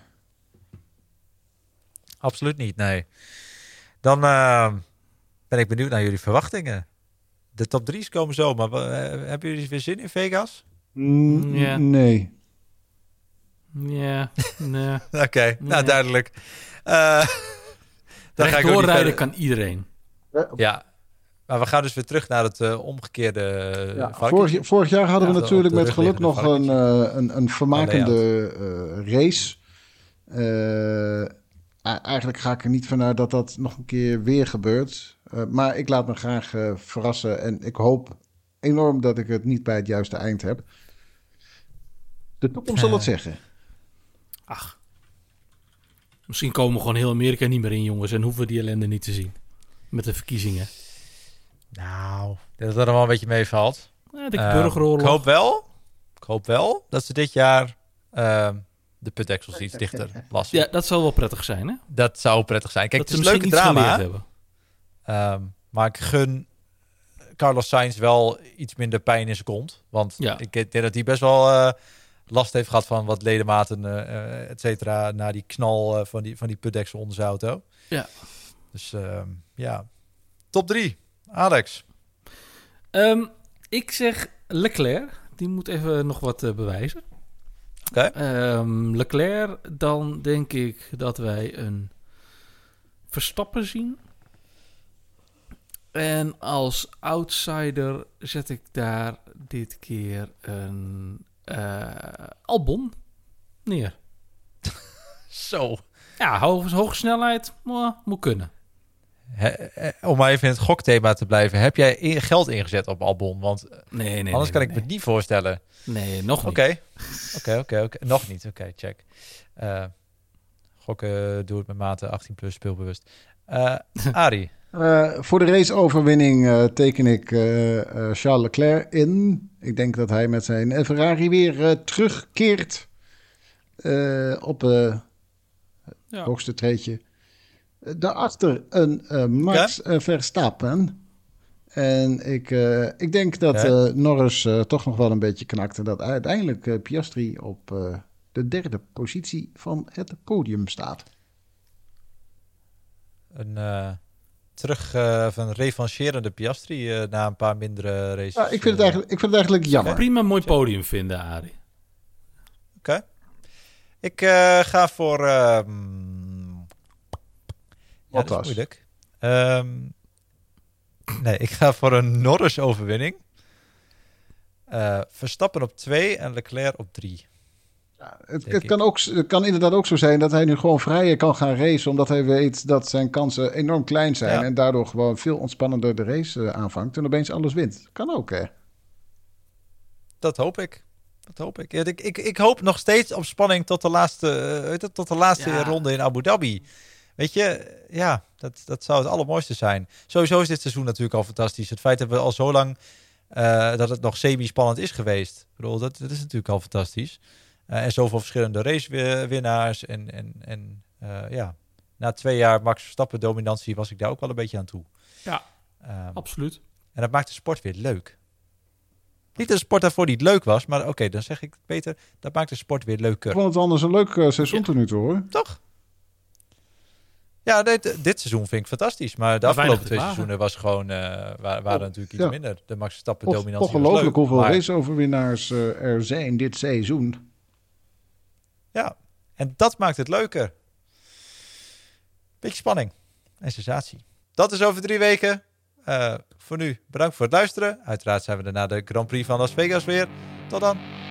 Absoluut niet, nee. Dan uh, ben ik benieuwd naar jullie verwachtingen. De top drie's komen zo, maar uh, hebben jullie weer zin in Vegas? Mm, Ja. Nee. Ja, nee. Oké, okay, nou Nee. duidelijk. Uh, dan ga ik ook niet Doorrijden verder. kan iedereen. Ja, maar we gaan dus weer terug naar het uh, omgekeerde uh, Ja, varkentje. vorig, vorig jaar hadden Ja, we op de- natuurlijk op de met geluk nog een, rugliggende uh, een, een vermakende uh, race. Uh, a- eigenlijk ga ik er niet vanuit dat dat nog een keer weer gebeurt. Uh, maar ik laat me graag uh, verrassen. En ik hoop enorm dat ik het niet bij het juiste eind heb. De toekomst zal het zeggen. Ach. Misschien komen we gewoon heel Amerika niet meer in, jongens. En hoeven we die ellende niet te zien. Met de verkiezingen. Nou, ik denk dat dat er wel een beetje meevalt. Ja, de Uh, burgeroorlog. ik hoop wel, ik hoop wel dat ze dit jaar uh, de putdeksels iets dichter lassen. Ja, dat zal wel prettig zijn, hè? Dat zou prettig zijn. Kijk, dat het is ze een leuke misschien iets drama. geleerd hebben. Um, maar ik gun Carlos Sainz wel iets minder pijn in zijn kont. Want Ja. ik denk dat hij best wel uh, last heeft gehad van wat ledematen, uh, et cetera, na die knal uh, van die, van die putdeksel onder zijn auto. Ja. Dus um, ja, top drie. Alex. Um, ik zeg Leclerc. Die moet even nog wat uh, bewijzen. Oké. Okay. Um, Leclerc, dan denk ik dat wij een Verstappen zien. En als outsider zet ik daar dit keer een uh, Albon neer. Zo. Ja, hoge, hoge snelheid, maar moet kunnen. He, he, om maar even in het gokthema te blijven. Heb jij in, geld ingezet op Albon? Want nee, nee, anders nee, kan nee, ik me nee. het niet voorstellen. Nee, nog niet. Oké, oké, oké, oké. Nog niet. Oké, okay, check. Uh, gokken, doe het met mate, achttien plus, speelbewust. Uh, Arie. Uh, voor de raceoverwinning uh, teken ik uh, uh, Charles Leclerc in. Ik denk dat hij met zijn Ferrari weer uh, terugkeert uh, op het uh, ja. hoogste treedje. Uh, daarachter een uh, Max ja? uh, Verstappen. En ik, uh, ik denk dat ja. uh, Norris uh, toch nog wel een beetje knakt. En dat uiteindelijk uh, Piastri op uh, de derde positie van het podium staat. Een... Uh... Terug uh, van revancherende Piastri uh, na een paar mindere races. Ja, ik, vind het eigenlijk, ik vind het eigenlijk jammer. Okay. Prima mooi podium vinden, Arie. Oké. Okay. Ik uh, ga voor... Um... Ja, dat is moeilijk. Um... Nee, ik ga voor een Norris-overwinning. Uh, Verstappen op twee en Leclerc op drie. Ja, het het kan, ook, het kan inderdaad ook zo zijn dat hij nu gewoon vrijer kan gaan racen, omdat hij weet dat zijn kansen enorm klein zijn ja. en daardoor gewoon veel ontspannender de race uh, aanvangt en opeens alles wint. Kan ook, hè? Dat hoop ik. Dat hoop ik. Ja, ik, ik. Ik hoop nog steeds op spanning tot de laatste, uh, tot de laatste ja. ronde in Abu Dhabi. Weet je, ja, dat, dat zou het allermooiste zijn. Sowieso is dit seizoen natuurlijk al fantastisch. Het feit dat we al zo lang uh, dat het nog semi-spannend is geweest. Ik bedoel, dat, dat is natuurlijk al fantastisch. Uh, en zoveel verschillende racewinnaars. En, en, en uh, ja, na twee jaar Max Verstappen dominantie was ik daar ook wel een beetje aan toe. Ja, um, absoluut. En dat maakt de sport weer leuk. Niet dat de sport daarvoor niet leuk was, maar oké, okay, dan zeg ik het beter. Dat maakt de sport weer leuker. Ik vond het anders een leuk uh, seizoen ja. tot nu toe, hoor. Toch? Ja, dit, dit seizoen vind ik fantastisch. Maar de Maar afgelopen weinig twee te seizoenen was gewoon, uh, waren, waren Oh, natuurlijk iets ja. minder. De Max Verstappen Toch, dominantie toch was leuk. ongelooflijk hoeveel maar, raceoverwinnaars uh, er zijn dit seizoen. Ja, en dat maakt het leuker. Beetje spanning en sensatie. Dat is over drie weken. Uh, voor nu, bedankt voor het luisteren. Uiteraard zijn we daarna de Grand Prix van Las Vegas weer. Tot dan.